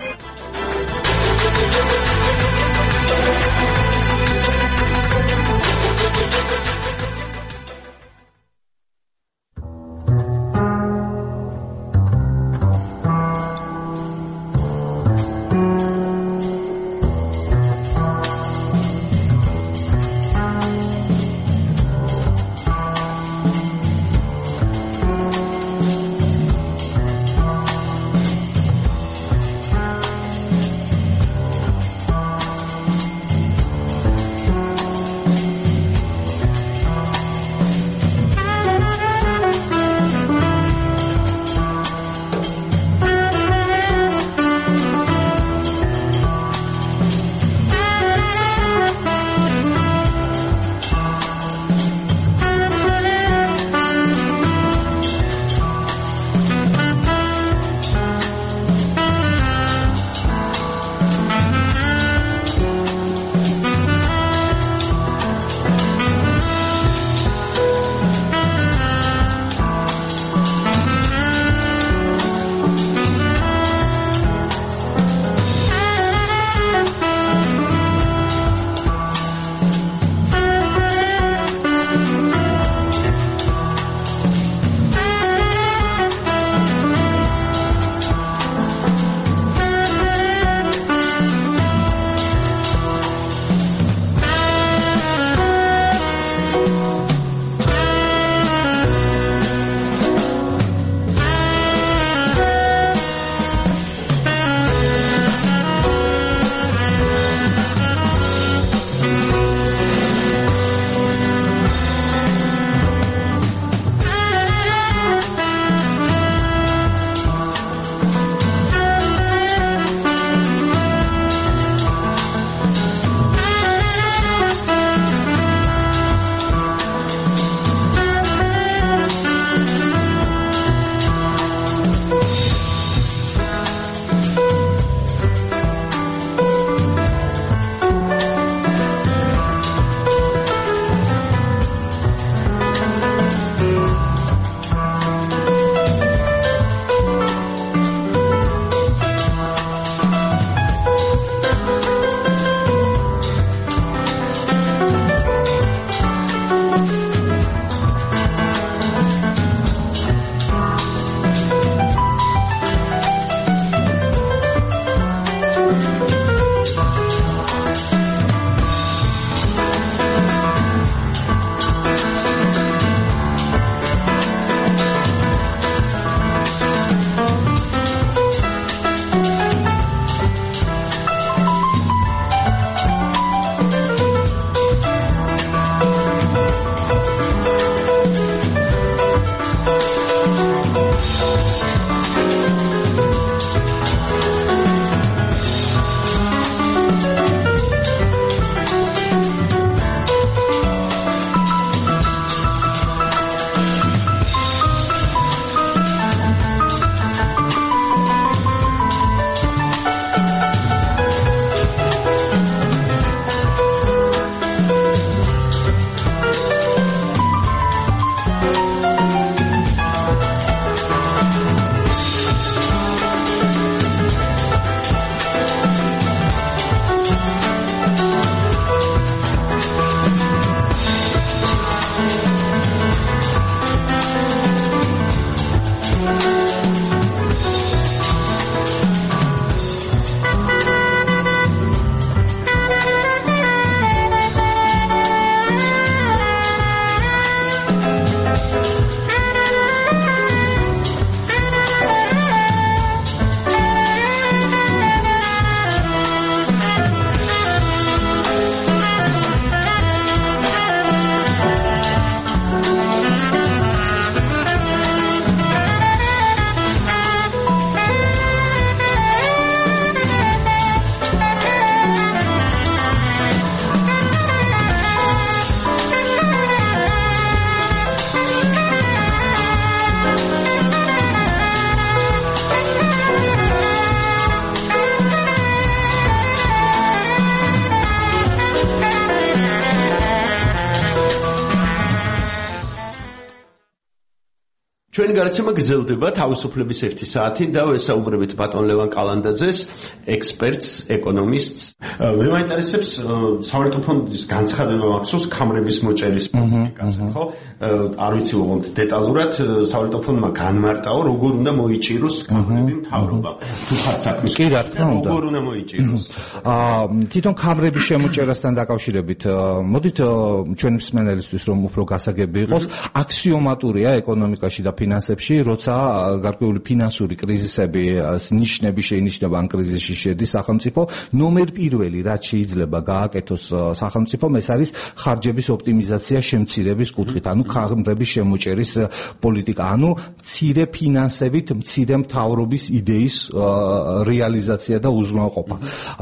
ჩვენი გარაცემა გრძელდება თავისუფლების 1 საათი და ვესაუბრებით ბატონ ლევან კალანდაძეს, ექსპერტს, ეკონომისტს. მე მაინტერესებს სავალუტო ფონდის განცხადება მახსოვს ქამრების მოჭერის პოლიტიკაზე, ხო? არ ვიცი უბრალოდ დეტალურად სავალუტო ფონდმა განმარტაო, როგორ უნდა მოიჭიროს ქამრები მთავრობამ. თუ ხარ საქმის კი, რა თქმა უნდა. როგორ უნდა მოიჭიროს? თვითონ ქამრების შემოჭერასთან დაკავშირებით, მოდით ჩვენი მსმენელისთვის რომ უფრო გასაგები იყოს, აქსიომატურია ეკონომიკაში და ფინანსებში, როცა გარკვეული ფინანსური კრიზისების ნიშნები შეინიშნება ან კრიზისში შედის სახელმწიფო, ნომერ პირველი რაც შეიძლება გააკეთოს სახელმწიფომ, ეს არის ხარჯების ოპტიმიზაცია შემცირების კუთხით, ანუ ქამრების შემოჭერის პოლიტიკა, ანუ მცირე ფინანსებით მცირე მთავრობის იდეის რეალიზაცია და უზრუნველყოფა.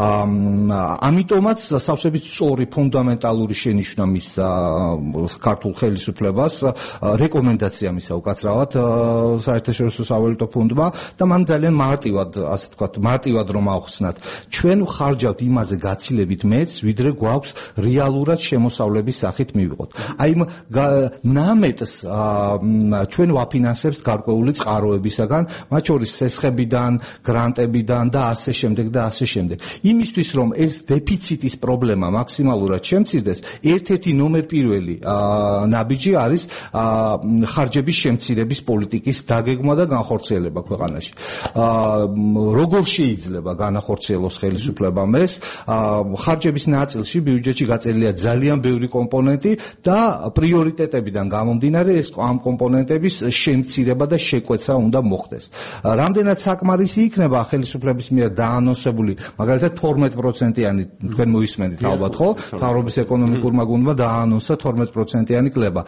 ამიტომაც სავსებით სწორი ფუნდამენტალური შენიშვნა მისცა ქართულ ხელისუფლებას, რეკომენდაცია მისცა უკაცრავად საერთაშორისო სავალუტო ფონდმა და მან ძალიან მარტივად, ასე ვთქვათ, მარტივად რომ ახსნათ, ჩვენ ხარჯავთ იმაზე გაცილებით მეც, ვიდრე გვაქვს რეალურად შემოსავლების სახით მივიღოთ. აი იმ ნამეტს ჩვენ ვაფინანსებთ გარკვეული წყაროებისაგან, მათ შორის სესხებიდან, გრანტებიდან და ასე შემდეგ და ასე შემდეგ. იმისთვის რომ ეს დეფიციტის პრობლემა მაქსიმალურად შემცირდეს, ერთ-ერთი ნომერ პირველი ნაბიჯი არის ხარჯების შემცირების პოლიტიკის დაგეგმვა და განხორციელება ქვეყანაში. როგორ შეიძლება განახორციელოს ხელისუფლებამ ეს? ხარჯების ნაწილში ბიუჯეტში გაწერილია ძალიან ბევრი კომპონენტი და პრიორიტეტებიდან გამომდინარე ეს ამ კომპონენტების შემცირება და შეკვეცა უნდა მოხდეს. რამდენად საკმარისი იქნება ხელისუფლების მიერ დაანონსებული, მაგალითად 12%-იანი, თქვენ მოისმენთ ალბათ, ხო? მთავრობის ეკონომიკურმა გუნდმა დაანონსა 12%-იანი კლება.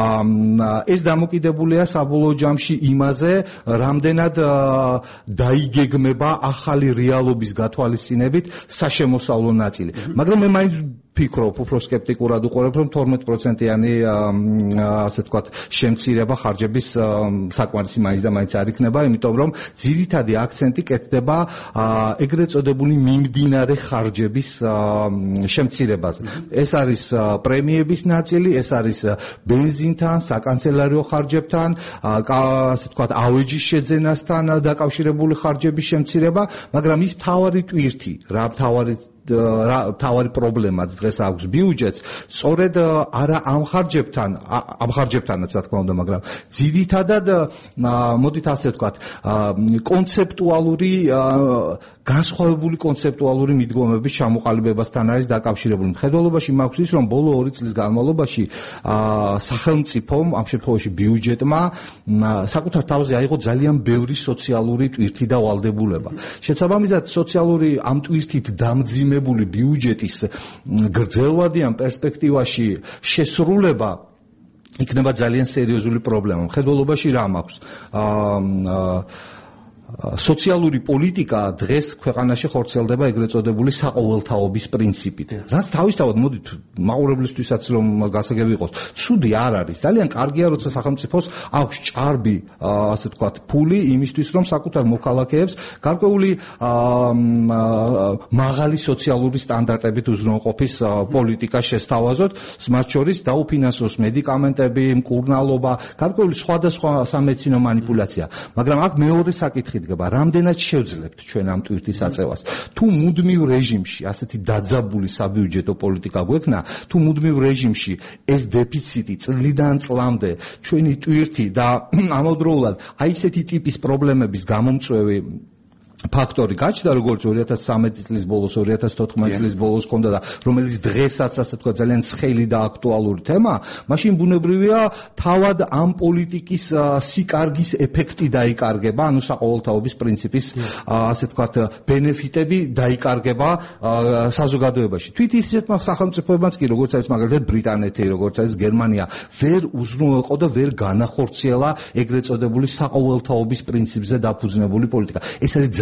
ეს დამოკიდებულია საბოლოო ჯამში იმაზე, რამდენად დაიგეგმება ახალი რეალობის გათვალისწინებით საშემოსავლო ნაწილი. მაგრამ მე მაინც ფიქრობ, უფრო სკეპტიკურად უყურებ, რომ 12%-იანი ასე ვთქვათ, შემცირება ხარჯების საკმარისი მაინც და მაინც არ იქნება, იმიტომ რომ ძირითადი აქცენტი კეთდება ეგრეთ წოდებული მიმდინარე ხარჯების შემცირებაზე. ეს არის პრემიების ნაწილი, ეს არის ბენზინთან, საკანცელარიო ხარჯებთან, ასე ვთქვათ, ავეჯის შეძენასთან დაკავშირებული ხარჯების შემცირება, მაგრამ ის მთავარი ტვირთი, რა მთავარი პრობლემაც დღეს აქვს ბიუჯეტს, სწორედ არა ამ ხარჯებთანაც რა თქმა უნდა, მაგრამ ძირითადად მოდით ასე ვთქვათ, კონცეპტუალური განსხვავებული კონცეპტუალური მიდგომების ჩამოყალიბებასთან არის დაკავშირებული. მხედველობაში მაქვს ის, რომ ბოლო 2 წლის განმავლობაში სახელმწიფომ, ამ შემთხვევაში ბიუჯეტმა, საკუთარ თავზე აიღო ძალიან ბევრი სოციალური ტვირთი და ვალდებულება. შესაბამისად, სოციალური ამ ტვირთით დამძიმებული ბიუჯეტის გრძელვადიან პერსპექტივაში შესრულება იქნება ძალიან სერიოზული პრობლემა. მხედველობაში რა მაქვს? სოციალური პოლიტიკა დღეს ქვეყანაში ხორციელდება ეგრეთ წოდებული საყოველთაობის პრინციპით. რაც თავისთავად მოდით მაყურებლისთვისაც რომ გასაგები იყოს, ცუდი არ არის. ძალიან კარგია, როცა სახელმწიფოს აქვს ჭარბი, ასე ვთქვათ, ფული იმისთვის, რომ საკუთარ მოქალაქეებს გარკვეული მაღალი სოციალური სტანდარტებით უზრუნველყოფის პოლიტიკა შესთავაზოთ, მათ შორის დაუფინანსოს მედიკამენტები, მკურნალობა, გარკვეული სხვადასხვა სამედიცინო манипуляცია. მაგრამ აქ მეორე საკითხი დგება, რამდენად შევძლებთ ჩვენ ამ ტვირთის აწევას. თუ მუდმივ რეჟიმში ასეთი დაძაბული საბიუჯეტო პოლიტიკა გვექნა, თუ მუდმივ რეჟიმში ეს დეფიციტი წლიდან წლამდე ჩვენი ტვირთი და ამავდროულად აი ესეთი ტიპის პრობლემების გამომწვევი ფაქტორი გაჩნდა, როგორც 2013 წლის ბოლოს, 2014 წლის ბოლოს ჰქონდა და რომელიც დღესაც ასე თქვა ძალიან ცხელი და აქტუალური თემა, მაშინ ბუნებრივია თავად ამ პოლიტიკის სიკარგის ეფექტი დაიკარგება, ანუ საყოველთაობის პრინციპის ასე თქვა ბენეფიტები დაიკარგება საზოგადოებაში. თვით ისეთმა სახელმწიფოებმაც კი, როგორც არის მაგალითად ბრიტანეთი, როგორც არის გერმანია, ვერ უზრუნველყო და ვერ განახორციელა ეგრეთ წოდებული საყოველთაობის პრინციპზე დაფუძნებული პოლიტიკა. ეს არის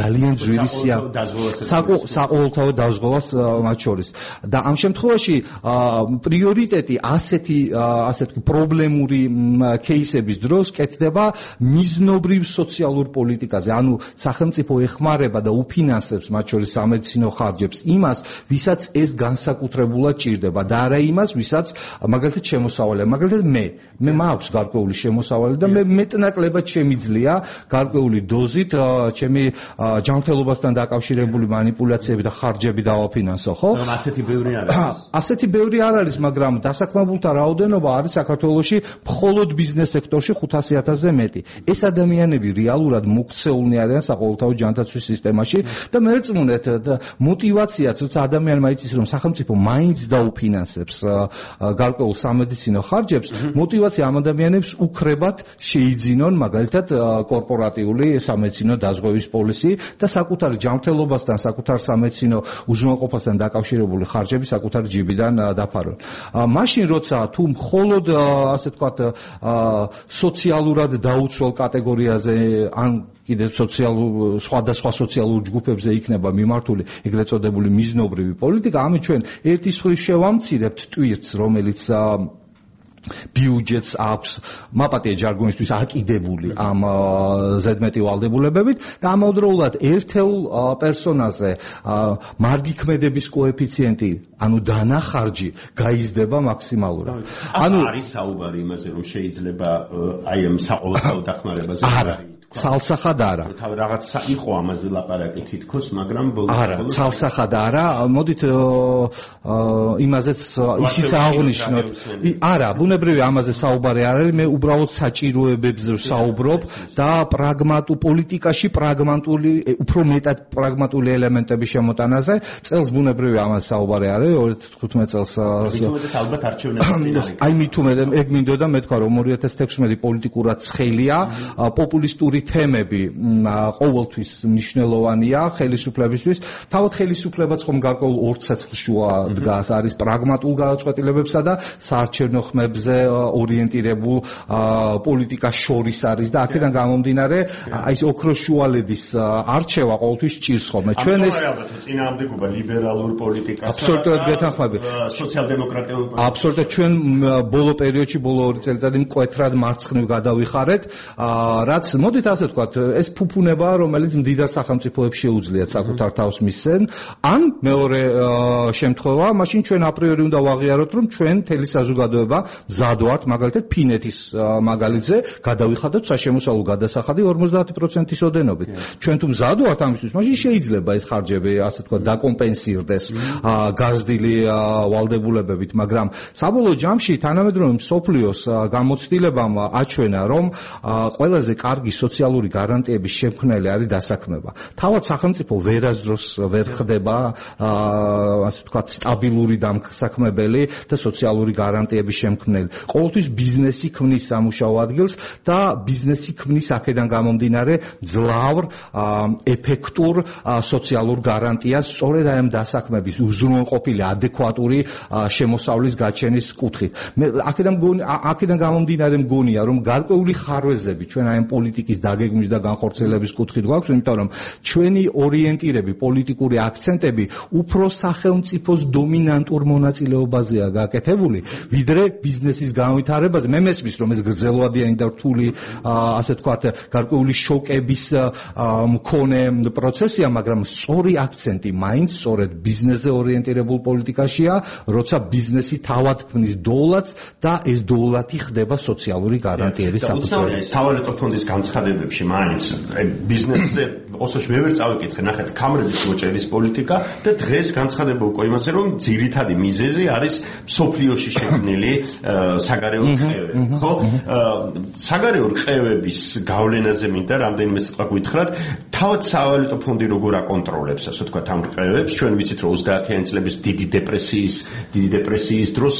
ძალიან ძვირი საყოველთაო დაზღვევას მათ შორის. და ამ შემთხვევაში პრიორიტეტი ასეთი პრობლემური кейსების დროს კეთდება მიზნობრივ სოციალურ პოლიტიკაზე. ანუ სახელმწიფო ეხმარება და უფინანსებს მათ შორის სამედიცინო ხარჯებს იმას, ვისაც ეს განსაკუთრებულად ჭირდება და არა იმას, ვისაც მაგალითად შემოსავალია. მაგალითად მე მაქვს გარკვეული შემოსავალი და მე მეტნაკლებად შემიძლია გარკვეული დოზით ჩემი ჯანმრთელობასთან დაკავშირებული მანიპულაციები და ხარჯები დავაფინანსო, ხო? ასეთი ბევრი არ არის. ასეთი ბევრი არ არის, მაგრამ დასაქმებულთა რაოდენობა არის საქართველოში მხოლოდ ბიზნეს სექტორში 500,000-ზე მეტი. ეს ადამიანები რეალურად მოქცეულნი არიან საყოველთაო ჯანდაცვის სისტემაში და მერწმუნეთ мотивაციაც, როცა ადამიანმა იცის, რომ სახელმწიფო მაინც დაუფინანსებს გარკვეულ სამედიცინო ხარჯებს, мотивაცია ამ ადამიანებს უკრებად შეიძინონ მაგალითად კორპორატიული სამედიცინო დაზღვევის პოლისი და საკუთარ ჯანმრთელობასთან, საკუთარ სამედიცინო უზრუნველყოფასთან დაკავშირებული ხარჯები საკუთარ ჯიბიდან დაფარონ. მაშინ როცა თუ მხოლოდ ასე ვთქვათ სოციალურად დაუცველ კატეგორიაზე ან კიდე სხვადასხვა სოციალურ ჯგუფებზე იქნება მიმართული ეგრეთ წოდებული მიზნობრივი პოლიტიკა, ამით ჩვენ ერთის მხრივ შევამცირებთ ტვირთს, რომელიც ბიუჯეტს აქვს მაპატია ჯარგონისთვის აკიდებული ამ ზედმეტი ვალდებულებებით და ამავდროულად ერთეულ პერსონაზე მარგიქმედების კოეფიციენტი, ანუ დანახარჯი გაიზრდება მაქსიმალურად. ანუ არის საუბარი იმაზე, რომ შეიძლება აი ამ საყოველთაო დახმარებაზე არა ცალსახად არა. რაღაც იყო ამაზე ლაპარაკი თითქოს, მაგრამ არა, ცალსახად არა. მოდით იმაზეც ისიც აღნიშნოთ. არა, ბუნებრივია ამაზე საუბარი არ არის, მე უბრალოდ საჭიროებებზე ვსაუბრობ და პოლიტიკაში უფრო მეტად პრაგმატული ელემენტების შემოტანაზე. წელს ბუნებრივია ამაზე საუბარი არ არის, 2015 წელს მithumedes ალბათ არჩევნებში. აი მithumedes ეგ მინდოდა მე თქვა რომ 2016 პოლიტიკურად ცხელია, პოპულისტური თემები ყოველთვის მნიშვნელოვანია ხელისუფლებისთვის. თავად ხელისუფლებაც ხომ გარკვეულ ორ ცეცხლშუა დგას, არის პრაგმატულ გადაწყვეტილებებსა და საარჩევნო ხმებზე ორიენტირებულ პოლიტიკას შორის არის და აქედან გამომდინარე აი ეს ოქროს შუალედის არჩევა ყოველთვის ჭირს ხოლმე. ჩვენ ეს წინააღმდეგობა ლიბერალურ პოლიტიკას აბსოლუტურად გეთანხმები. სოციალ-დემოკრატიულ აბსოლუტურად ჩვენ ბოლო პერიოდში, ბოლო 2 წელიწადი მკვეთრად მარცხნივ გადავიხარეთ, რაც მოდით ასე ვთქვათ, ეს ფუფუნებაა, რომელიც მდიდარ სახელმწიფოებს შეუძლიათ საკუთარ თავს მისცენ, ან მეორე შემთხვევა, მაშინ ჩვენ აპრიორი უნდა ვაღიაროთ, რომ ჩვენ მთელი საზოგადოება მზად ვართ, მაგალითად ფინეთის მაგალითზე გადავიხადოთ საშემოსავლო გადასახადი 50%-ის ოდენობით. ჩვენ თუ მზად ვართ ამისთვის, მაშინ შეიძლება ეს ხარჯები ასე ვთქვათ დაკომპენსირდეს გაზრდილი ვალდებულებებით, მაგრამ საბოლოო ჯამში თანამედროვე მსოფლიოს გამოცდილებამ აჩვენა, რომ ყველაზე კარგი სოციალური გარანტიების შემქმნელი არის დასაქმება. თავად სახელმწიფო ვერასდროს ვერ ხდება ასე ვთქვათ სტაბილური დასაქმებელი და სოციალური გარანტიების შემქმნელი. ყოველთვის ბიზნესი ქმნის სამუშაო ადგილს და ბიზნესი ქმნის აქედან გამომდინარე ძლავრ ეფექტურ სოციალურ გარანტიას სწორედ აი ამ დასაქმების უზრუნველყოფილი ადეკვატური შემოსავლის გაჩენის კუთხით. მე აქედან გამომდინარე მგონია, რომ გარკვეული ხარვეზები ჩვენ აი ამ პოლიტიკის დაგეგმვის და განხორციელების კუთხით გვაქვს, იმიტომ რომ ჩვენი ორიენტირები, პოლიტიკური აქცენტები უფრო სახელმწიფოს დომინანტურ მონაწილეობაზეა გაკეთებული, ვიდრე ბიზნესის განვითარებაზე. მე მესმის, რომ ეს გრძელვადიანი და რთული, ასე ვთქვათ, გარკვეული შოკების მქონე პროცესია, მაგრამ სწორი აქცენტი მაინც სწორედ ბიზნესზე ორიენტირებულ პოლიტიკაშია, როცა ბიზნესი თავად ქმნის დოვლათს და ეს დოვლათი ხდება სოციალური გარანტიების საფუძველზე. სავალუტო ფონდის განცხადებებში მაინც ბიზნესზე ოსოში მე ვერ წავიკითხე, ნახეთ, ქამრების მოჭერის პოლიტიკა და დღეს განცხადება უკვე იმაზე, რომ ძირითადი მიზეზი არის სოფლიოში შექმნილი საგარეო რყევები, ხო? საგარეო რყევების გავლენაზე მინდა რამდენიმე სიტყვა გითხრათ. თავად სავალუტო ფონდი როგორ აკონტროლებს, ასე ვთქვათ, ამ რყევებს? ჩვენ ვიცით, რომ 30-იანი წლების დიდი დეპრესიის დროს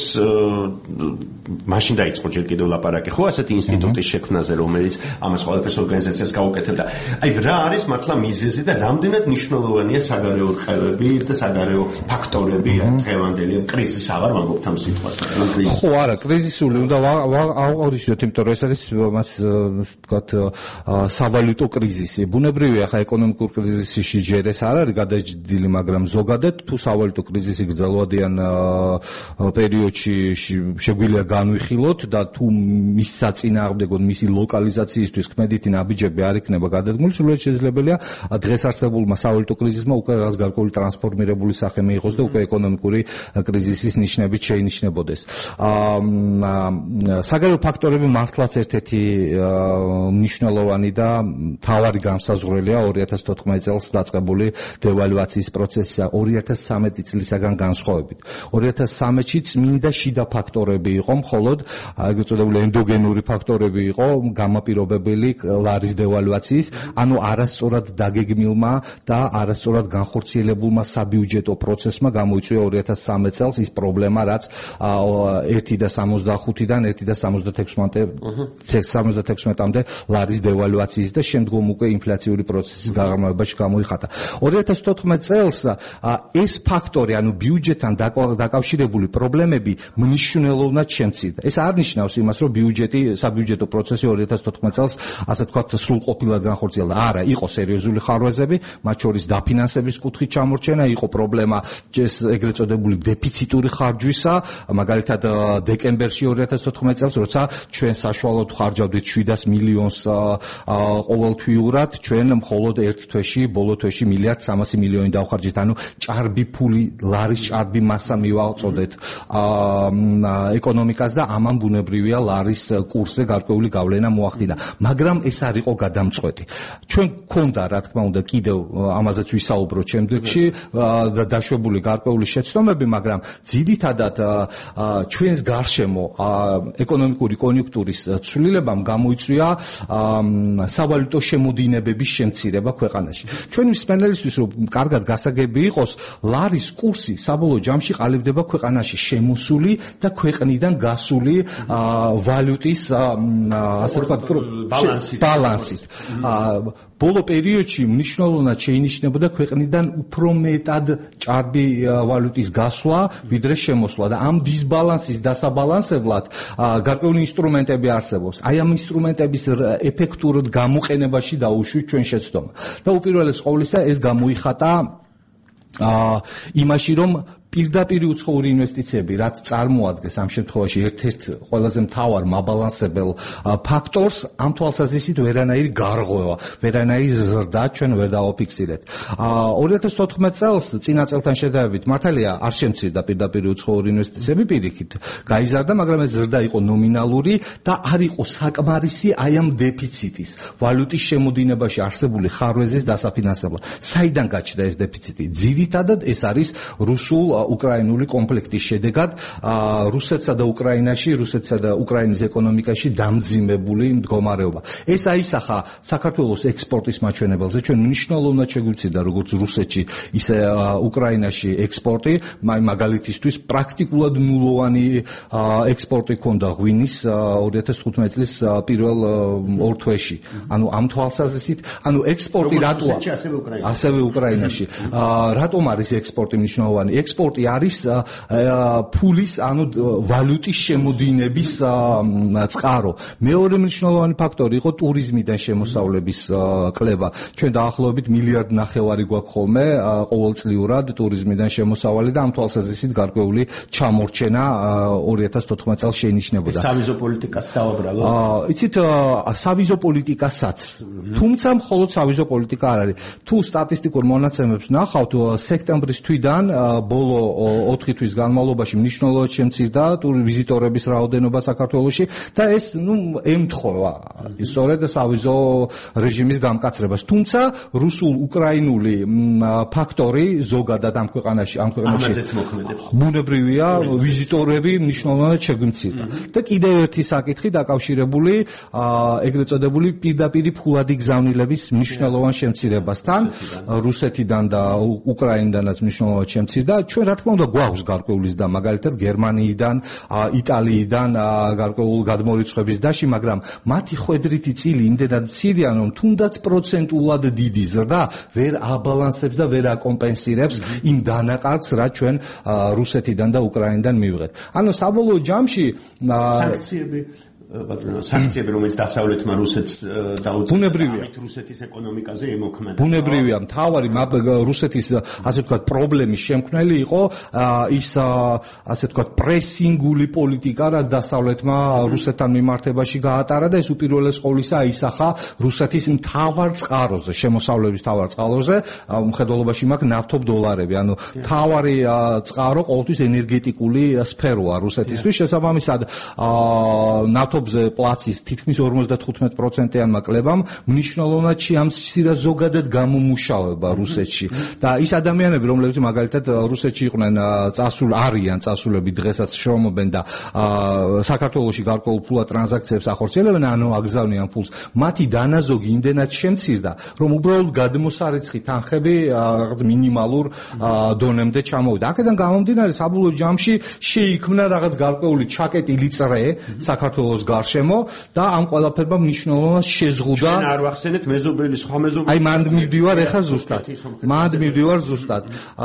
მაშინ დაიწყო ჯერ კიდევ ლაპარაკი, ხო, ასეთი ინსტიტუტის შექმნაზე, რომელიც ამას ყველაფერს ორგანიზაციას გაუკეთებდა. აი რა არის მართლა და მიზეზი და რამდენად მნიშვნელოვანია საგარეო რხევები და საგარეო ფაქტორები დღევანდელი კრიზისი აღარ ვამბობთ ამ სიტყვას. ხო, არა, კრიზისული უნდა ავყურიშოთ, იმიტომ რომ ეს არის მას ვთქვათ სავალუტო კრიზისი. ბუნებრივია, ხა ეკონომიკურ კრიზისში ჯერ ეს არ არის გადაჭრილი, მაგრამ ზოგადად თუ სავალუტო კრიზისი გრძელვადიან პერიოდში შეგვიძლია განვიხილოთ და თუ მის საწინააღმდეგოდ მისი ლოკალიზაციისთვის ქმედითი ნაბიჯები არ იქნება გადადგმული, სულაც შესაძლებელია დღეს არსებულმა სავალუტო კრიზისმა უკვე რაღაც გარკვეული ტრანსფორმირებული სახე მიიღოს და უკვე ეკონომიკური კრიზისის ნიშნებით შეინიშნებოდეს. საგარეო ფაქტორები მართლაც ერთ-ერთი მნიშვნელოვანი და მთავარი განსაზღვრელია 2014 წელს დაწყებული დევალვაციის პროცესისა 2013 წლისაგან განსხვავებით. 2013-ში წმინდა შიდა ფაქტორები იყო, მხოლოდ ეგრეთ წოდებული ენდოგენური ფაქტორები იყო გამაპირობებელი ლარის დევალვაციის, ანუ არასწორად დაგეგმილმა და არასწორად განხორციელებულმა საბიუჯეტო პროცესმა გამოიწვია 2013 წელს ის პრობლემა, რაც 1.65-დან 1.76-მდე ლარის დევალვაციის და შემდგომ უკვე ინფლაციური პროცესის გაღრმავებაში გამოიხატა. 2014 წელს ეს ფაქტორი, ანუ ბიუჯეტთან დაკავშირებული პრობლემები მნიშვნელოვნად შემცირდა. ეს არ ნიშნავს იმას, რომ საბიუჯეტო პროცესი 2014 წელს ასე ვთქვათ სრულყოფილად განხორციელდა. არა, იყო სერიოზული ხარვეზები, მათ შორის დაფინანსების კუთხით ჩამორჩენა, იყო პრობლემა ეგრეთ წოდებული დეფიციტური ხარჯვისა, მაგალითად დეკემბერში 2014 წელს, როცა ჩვენ საშუალოდ ხარჯავდით 700 მილიონს ყოველთვიურად, ჩვენ მხოლოდ ერთ თვეში, ბოლო თვეში 1.3 მილიარდი დავხარჯეთ, ანუ ჭარბი ფული, ლარის ჭარბი მასა მივაწოდეთ ეკონომიკას და ამან ბუნებრივია ლარის კურსზე გარკვეული გავლენა მოახდინა. მაგრამ ეს არ იყო გადამწყვეტი. ჩვენ გქონდა, რა თქმა უნდა, კიდევ ამაზეც ვისაუბროთ შემდეგში და დაშვებული გარკვეული შეცდომები, მაგრამ ძირითადად ჩვენს გარშემო ეკონომიკური კონიუნქტურის ცვლილებამ გამოიწვია სავალუტო შემოდინებების შემცირება ქვეყანაში. ჩვენი მსმენელისთვის რომ კარგად გასაგები იყოს, ლარის კურსი საბოლოო ჯამში ყალიბდება ქვეყანაში შემოსული და ქვეყნიდან გასული ვალუტის ასე ვთქვათ ბალანსით. ბოლო პერიოდში მნიშვნელოვნად შეინიშნებოდა ქვეყნიდან უფრო მეტად ჭარბი ვალუტის გასვლა, ვიდრე შემოსვლა და ამ დისბალანსის დასაბალანსებლად გარკვეული ინსტრუმენტები არსებობს. აი ამ ინსტრუმენტების ეფექტურად გამოყენებაში დაუშვით ჩვენ შეცდომა. და უპირველეს ყოვლისა ეს გამოიხატა იმაში, რომ პირდაპირ უცხოური ინვესტიციები, რაც წარმოადგენს ამ შემთხვევაში ერთ-ერთ ყველაზე მთავარ მაბალანსებელ ფაქტორს, ამ თვალსაზრისით ვერანაირი გარღვევა, ვერანაირი ზრდა ჩვენ ვერ დავაფიქსირეთ. 2014 წელს წინა წელთან შედარებით მართალია არ შემცირდა პირდაპირ უცხოური ინვესტიციები, პირიქით გაიზარდა, მაგრამ ეს ზრდა იყო ნომინალური და არ იყო საკმარისი აი ამ დეფიციტის, ვალუტის შემოდინებაში არსებული ხარვეზის დასაფინანსებლად. საიდან გაჩნდა ეს დეფიციტი? ძირითადად ეს არის რუსულ-უკრაინული კონფლიქტის შედეგად რუსეთსა და უკრაინის ეკონომიკაში დამძიმებული მდგომარეობა. ეს აისახა საქართველოს ექსპორტის მაჩვენებელზე, ჩვენ მნიშვნელოვნად შეგვიცილდა როგორც რუსეთში, ისე უკრაინაში ექსპორტი, მაგალითისთვის პრაქტიკულად ნულოვანი ექსპორტი ჰქონდა ღვინის 2015 წლის პირველ ორ თვეში. ანუ ამ თვალსაზრისით, ანუ ექსპორტი რატოა? ასევე უკრაინაში. რატომ არის ექსპორტი მნიშვნელოვანი? ექსპორტი არის ფულის, ანუ ვალუტის შემოდინების წყარო. მეორე მნიშვნელოვანი ფაქტორი იყო ტურიზმიდან შემოსავლების კლება. ჩვენ დაახლოებით 1.5 მილიარდი გვაქვს ხოლმე ყოველწლიურად ტურიზმიდან შემოსავალი და ამ თვალსაზრისით გარკვეული ჩამორჩენა 2014 წელს შეინიშნებოდა. სავიზო პოლიტიკას დავაბრალო. იცით, სავიზო პოლიტიკასაც, თუმცა მხოლოდ სავიზო პოლიტიკა არ არის. თუ სტატისტიკურ მონაცემებს ნახავთ, სექტემბრის თვიდან ბოლო 4 თვის განმავლობაში მნიშვნელოვნად შემცირდა ვიზიტორების რაოდენობა საქართველოში და ეს ემთხვევა სწორედ სავიზო რეჟიმის გამკაცრებას. თუმცა რუსულ-უკრაინული ფაქტორი ზოგადად ამ ქვეყანაში ბუნებრივია, ვიზიტორები მნიშვნელოვნად შეგვიმცირდა. და კიდევ ერთი საკითხი დაკავშირებული ეგრეთ წოდებული პირდაპირი ფულადი გზავნილების მნიშვნელოვან შემცირებასთან, რუსეთიდან და უკრაინიდანაც მნიშვნელოვნად შემცირდა. ჩვენ რა თქმა უნდა გვაქვს გარკვეულის და მაგალითად გერმანიიდან, იტალიიდან გარკვეული გადმორიცხვების დაში, მაგრამ მათი ხვედრითი წილი იმდენად მცირეა, რომ თუნდაც პროცენტულად დიდი ზრდა ვერ აბალანსებს და ვერ აკომპენსირებს იმ დანაკარგს, რაც ჩვენ რუსეთიდან და უკრაინიდან მივიღეთ. ანუ საბოლოო ჯამში სანქციები, რომელიც დასავლეთმა რუსეთს დაუწყეს, ბუნებრივია. რუსეთის ეკონომიკაზე ემოქმედა. ბუნებრივია, მთავარი რუსეთის ასე ვთქვათ პრობლემის შემქმნელი იყო ის ასე ვთქვათ პრესინგული პოლიტიკა, რაც დასავლეთმა რუსეთთან მიმართებაში გაატარა და ეს უპირველეს ყოვლისა აისახა რუსეთის მთავარ წყაროზე, შემოსავლების მთავარ წყაროზე, მხედველობაში მაქვს ნავთობდოლარები, ანუ მთავარი წყარო ყოველთვის ენერგეტიკული სფეროა რუსეთისთვის, შესაბამისად ნავთობზე პლაცის თითქმის 55%-იანმა კლებამ მნიშვნელოვნად შეამცირა ზოგადად გამომუშავება რუსეთში და ის ადამიანები, რომლებიც მაგალითად რუსეთში იყვნენ არიან წასულები, დღესაც შრომობენ და საქართველოში გარკვეულ ფულად ტრანზაქციებს ახორციელებენ, ანუ აგზავნიან ფულს, მათი დანაზოგი იმდენად შემცირდა, რომ უბრალოდ გადმოსარიცხი თანხები რაღაც მინიმალურ დონემდე ჩამოვიდა. აქედან გამომდინარე, საბოლოო ჯამში შეიქმნა რაღაც გარკვეული ჩაკეტილი წრე საქართველოს გარშემო და ამ ყველაფერმა მნიშვნელოვნად შეზღუდა. ჩვენ არ ვახსენეთ მეზობელი სხვა მეზობელი. აი მანდ მივდივარ ეხლა ზუსტად.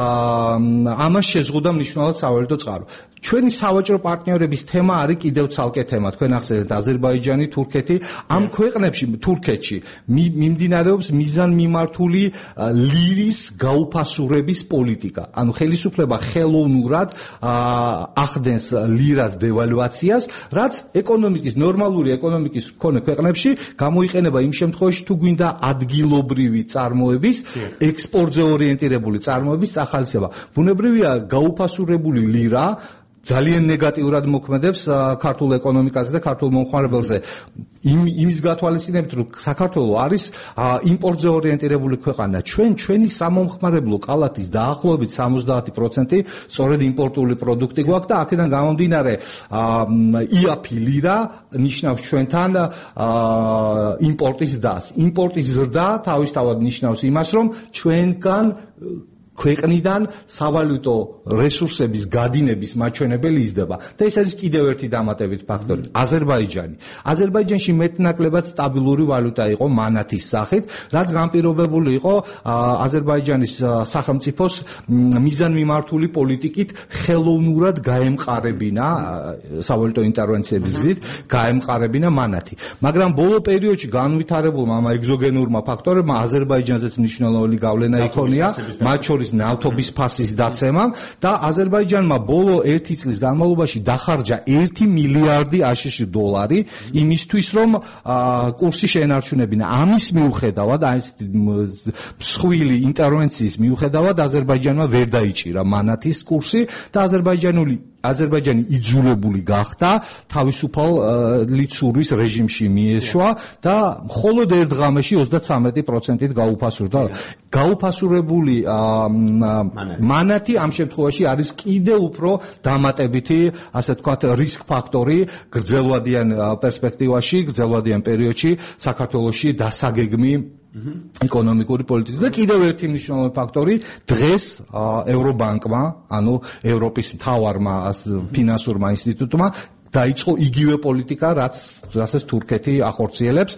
ამას შეზღუდა მნიშვნელოვნად სავალუტო წყარო. ჩვენი სავაჭრო პარტნიორების თემა არის კიდევ ცალკე თემა. თქვენ ახსენეთ აზერბაიჯანი, თურქეთი. ამ ქვეყნებში, თურქეთში მიმდინარეობს მიზანმიმართული ლირის გაუფასურების პოლიტიკა. ანუ ხელისუფლება ხელოვნურად ახდენს ლირას დევალვაციას, რაც ნორმალური ეკონომიკის მქონე ქვეყნებში გამოიყენება იმ შემთხვევაში, თუ გვინდა ადგილობრივი წარმოების, ექსპორტზე ორიენტირებული წარმოების სახალისება. ბუნებრივია, გაუფასურებული ლირა ძალიან ნეგატიურად მოქმედებს ქართულ ეკონომიკაზე და ქართულ მომხმარებელზე. იმის გათვალისწინებით, რომ საქართველო არის იმპორტზე ორიენტირებული ქვეყანა. ჩვენი სამომხმარებლო კალათის დაახლოებით 70% სწორედ იმპორტული პროდუქტი გვაქვს და აქედან გამომდინარე იაფი ლირა ნიშნავს ჩვენთან იმპორტის დას. იმპორტის ზრდა თავისთავად ნიშნავს იმას, რომ ჩვენგან ქვეყნიდან სავალუტო რესურსების გადინების მაჩვენებელი იზრდება და ეს არის კიდევ ერთი დამატებით ფაქტორი. აზერბაიჯანში მეტნაკლებად სტაბილური ვალუტა იყო მანათის სახით, რაც განპირობებული იყო აზერბაიჯანის სახელმწიფოს მიზანმიმართული პოლიტიკით ხელოვნურად გაემყარებინა სავალუტო ინტერვენციების გზით გაემყარებინა მანათი. მაგრამ ბოლო პერიოდში განვითარებულმა ამ ეგზოგენურმა ფაქტორებმა აზერბაიჯანზეც მნიშვნელოვანი გავლენა იქონია, მათ შორის ნავთობის ფასის დაცემამ და აზერბაიჯანმა ბოლო 1 წლის განმავლობაში დახარჯა 1 მილიარდი აშშ დოლარი იმისთვის, რომ კურსი შეენარჩუნებინა. ამის მიუხედავად, ეს მსხვილი ინტერვენციის მიუხედავად, აზერბაიჯანმა ვერ დაიჭირა მანათის კურსი და აზერბაიჯანი იძულებული გახდა თავისუფალი ცურვის რეჟიმში მიეშვა და მხოლოდ ერთ ღამეში 33%-ით გაუფასურდა. გაუფასურებული მანათი ამ შემთხვევაში არის კიდევ უფრო დამატებითი, ასე ვთქვათ, რისკ ფაქტორი გრძელვადიან პერსპექტივაში, გრძელვადიან პერიოდში საქართველოში დასაგეგმი ეკონომიკური პოლიტიკის და კიდევ ერთი მნიშვნელოვანი ფაქტორი დღეს ევრობანკმა, ანუ ევროპის მთავარმა ფინანსურმა ინსტიტუტმა დაიწყო იგივე პოლიტიკა, რასაც თურქეთი ახორციელებს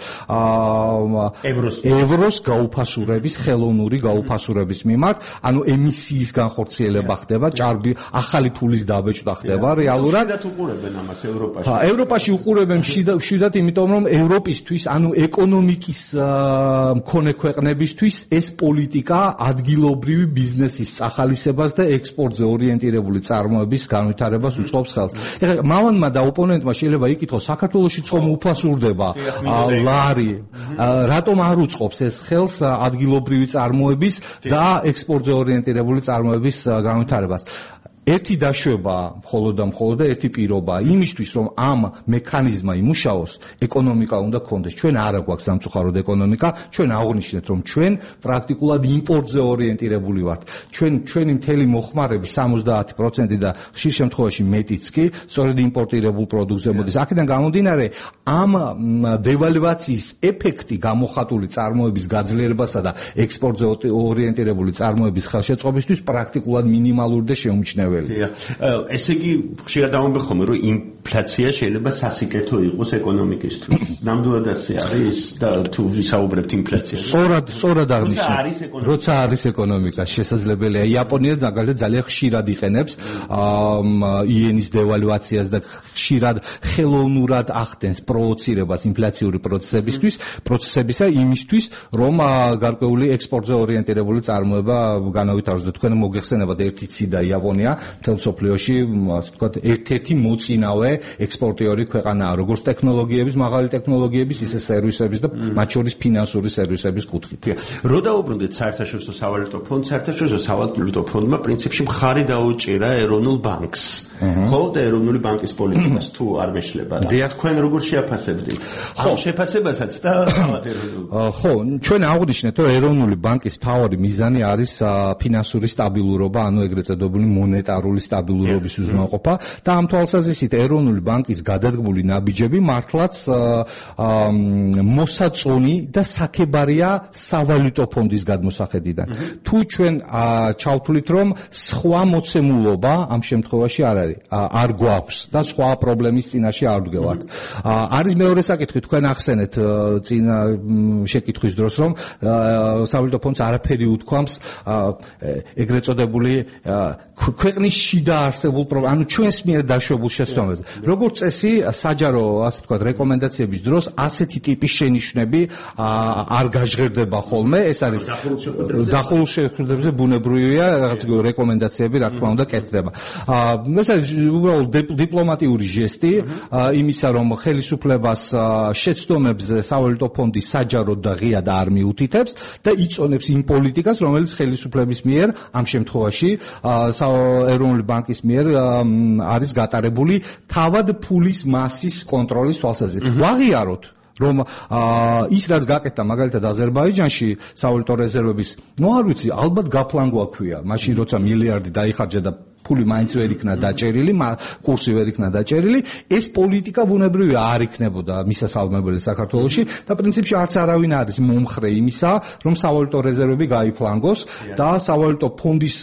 ევროს გაუფასურების, ხელოვნური გაუფასურების მიმართ, ანუ ემისიის განხორციელება ხდება, ახალი ფულის დაბეჭდა ხდება რეალურად. შედათ უყურებენ ამას ევროპაში. ევროპაში უყურებენ შედათ, იმიტომ რომ ევროპისთვის, ანუ ეკონომიკის მქონე ქვეყნებისთვის ეს პოლიტიკა ადგილობრივი ბიზნესის სახალისებას და ექსპორტზე ორიენტირებული წარმოების განვითარებას უწყობს ხელს. ეხლა მავანმა და ოპონენტმა შეიძლება იკითხოს, საქართველოში წომ უფასურდება ლარი, რატომ არ უწყობს ეს ხელს ადგილობრივი წარმოების და ექსპორტზე ორიენტირებული წარმოების განვითარებას? ერთი დაშვება მხოლოდ და მხოლოდ ერთი პირობაა იმისთვის, რომ ამ მექანიზმმა იმუშაოს, ეკონომიკა უნდა გქონდეს. ჩვენ არა გვაქვს სამწუხაროდ ეკონომიკა, ჩვენ აღვნიშნეთ, რომ ჩვენ პრაქტიკულად იმპორტზე ორიენტირებული ვართ. ჩვენი მთელი მოხმარების 70% და ხშირ შემთხვევაში მეტიც კი სწორედ იმპორტირებულ პროდუქტზე მოდის. აქედან გამომდინარე, ამ დევალვაციის ეფექტი გამოხატული წარმოების გაძლიერებასა და ექსპორტზე ორიენტირებული წარმოების ხელშეწყობისთვის პრაქტიკულად მინიმალური და შეუმჩნეველია. ესე იგი, ხშირად ამბობენ ხოლმე, რომ ინფლაცია შეიძლება სასიკეთო იყოს ეკონომიკისთვის. ნამდვილად ასე არის და თუ ვისაუბრებთ ინფლაციაზე. სწორად აღნიშნეთ. როცა არის ეკონომიკა, შესაძლებელია. იაპონია ძალიან ხშირად იყენებს იენის დევალვაციას და ხშირად ხელოვნურად ახდენს პროვოცირებას ინფლაციური პროცესებისა იმისთვის, რომ გარკვეული ექსპორტზე ორიენტირებული წარმოება განავითაროს და თქვენ მოგეხსენებათ ერთი ციდა იაპონია მთელ მსოფლიოში, ასე ვთქვათ, ერთ-ერთი მოწინავე ექსპორტიორი ქვეყანაა, როგორც ტექნოლოგიების, მაღალი ტექნოლოგიების, ისე სერვისების და მათ შორის ფინანსური სერვისების კუთხით. რო დაუბრუნდეთ საერთაშორისო სავალუტო ფონდს, საერთაშორისო სავალუტო ფონდმა პრინციპში მხარი დაუჭირა ეროვნულ ბანკს. ხო, და ეროვნული ბანკის პოლიტიკას თუ არ მეშლება რა. თქვენ როგორ შეაფასებდით? ხო, შეფასებასაც და ხო, ჩვენ აღვნიშნეთ, რომ ეროვნული ბანკის მთავარი მიზანი არის ფინანსური სტაბილურობა, ანუ ეგრეთ წოდებული მონეტარული სტაბილურობის უზრუნველყოფა და ამ თვალსაზრისით ეროვნული ბანკის გადადგმული ნაბიჯები მართლაც მოსაწონი და საქებარია სავალუტო ფონდის გადმოსახედიდან. თუ ჩვენ ჩავთვლით, რომ სხვა მოცემულობა ამ შემთხვევაში არ გვაქვს და სხვა პრობლემის წინაშე არ ვდგევართ. არის მეორე საკითხი, თქვენ ახსენეთ წინა შეკითხვის დროს, რომ სავალუტო ფონდს არაფერი უთქვამს ეგრეთ წოდებული ქვეყნის შიდა არსებულ ანუ ჩვენს მიერ დაშვებულ შეცდომებზე. როგორც წესი, საჯარო, ასე ვთქვათ, რეკომენდაციების დროს ასეთი ტიპის შენიშვნები არ გაჟღერდება ხოლმე. ეს არის დახურულ შეხვედრებზე ბუნებრივია, რაღაც რეკომენდაციები, რა თქმა უნდა, კეთდება. ეს არის უბრალოდ დიპლომატიური ჟესტი იმისა, რომ ხელისუფლებას შეცდომებზე სავალუტო ფონდი საჯაროდ და ღიად არ მიუთითებს და იწონებს იმ პოლიტიკას, რომელიც ხელისუფლების მიერ ამ შემთხვევაში ეროვნული ბანკის მიერ არის გატარებული თავად ფულის მასის კონტროლის თვალსაზრისით. ვაღიაროთ, რომ ის რაც გაკეთდა მაგალითად აზერბაიჯანში სავალუტო რეზერვების, არ ვიცი, ალბათ გაფლანგვა ქვია, მაშინ როცა მილიარდი დაიხარჯა და ფული მაინც ვერ იქნა დაჭერილი, კურსი ვერ იქნა დაჭერილი, ეს პოლიტიკა ბუნებრივია არ იქნებოდა მისასალმებელი საქართველოში და პრინციპში არც არავინ არის მომხრე იმისა, რომ სავალუტო რეზერვები გაიფლანგოს და სავალუტო ფონდის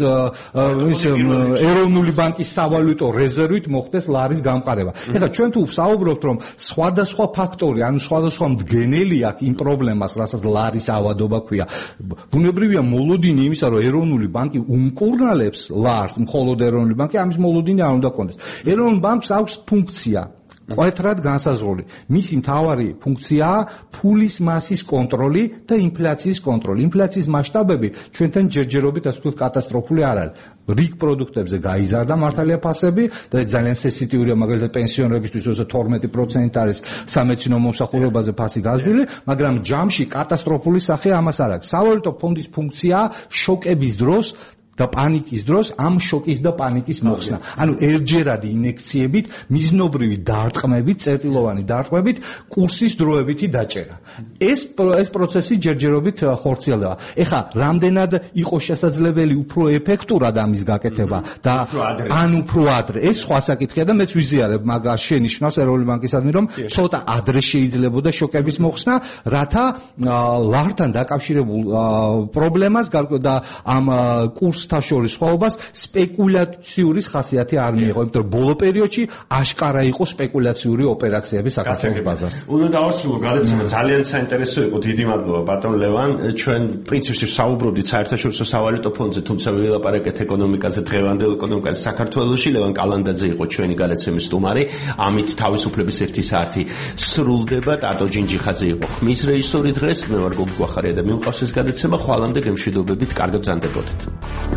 ეროვნული ბანკის სავალუტო რეზერვით მოხდეს ლარის გამყარება. ეხლა ჩვენ თუ ვსაუბრობთ, რომ სხვადასხვა ფაქტორი, ანუ სხვადასხვა მდგენელი აქვს იმ პრობლემას, რასაც ლარის ავადობა ქვია. ბუნებრივია მოლოდინი იმისა, რომ ეროვნული ბანკი უმკურნალებს ლარს, მხოლოდ ეროვნული ბანკი ამის მოლოდინი არ უნდა გქონდეს. ეროვნულ ბანკს აქვს ფუნქცია კვეთრად განსაზღვრული. მისი მთავარი ფუნქციაა ფულის მასის კონტროლი და ინფლაციის კონტროლი. ინფლაციის მასშტაბები ჩვენთან ჯერჯერობით, ასე ვთქვათ, კატასტროფული არ არის. რიგ პროდუქტებზე გაიზარდა მართალია ფასები და ეს ძალიან სენსიტიურია, მაგალითად პენსიონერებისთვის 22% არის სამედიცინო მომსახურებაზე ფასი გაზრდილი, მაგრამ ჯამში კატასტროფული სახე ამას არ აქვს. სავალუტო ფონდის ფუნქციაა შოკების დროს და პანიკის დროს ამ შოკის და პანიკის მოხსნა. ანუ ერთჯერადი ინექციებით, მიზნობრივი დარტყმებით, წერტილოვანი დარტყმებით, კურსის დროებითი დაჭერა. ეს პროცესი ჯერჯერობით ხორციელდება. ეხლა რამდენად იყო შესაძლებელი უფრო ეფექტურად ამის გაკეთება და ან უფრო ადრე, ეს სხვა საკითხია და მეც ვიზიარებ მაგას შენიშვნას ეროვნული ბანკისადმი, რომ ცოტა ადრე შეიძლებოდა შოკების მოხსნა, რათა ლართან დაკავშირებულ პრობლემას და ამ კურს შორის სხვაობას სპეკულაციური ხასიათი არ მიიღო, იმიტომ რომ ბოლო პერიოდში აშკარა იყო სპეკულაციური ოპერაციები საქართველოს ბაზარზე. უნდა დავასრულო გადაცემა, ძალიან საინტერესო იყო, დიდი მადლობა ბატონ ლევან. ჩვენ პრინციპში საუბრობდით საერთაშორისო სავალუტო ფონდზე, თუმცა ვილაპარაკეთ ეკონომიკაზე, დღევანდელ ეკონომიკაზე საქართველოში. ლევან კალანდაძე იყო ჩვენი გადაცემის სტუმარი. ამით თავისუფლების 1 საათი სრულდება. ტატო ჯინჯიხაძე იყო ხმის რეჟისორი დღეს. მე ვარ გოგი გვახარია და მიმყავს ეს გადაცემა. ხვალამდე გემშვიდობებით, კარგად ბრძანდებოდეთ.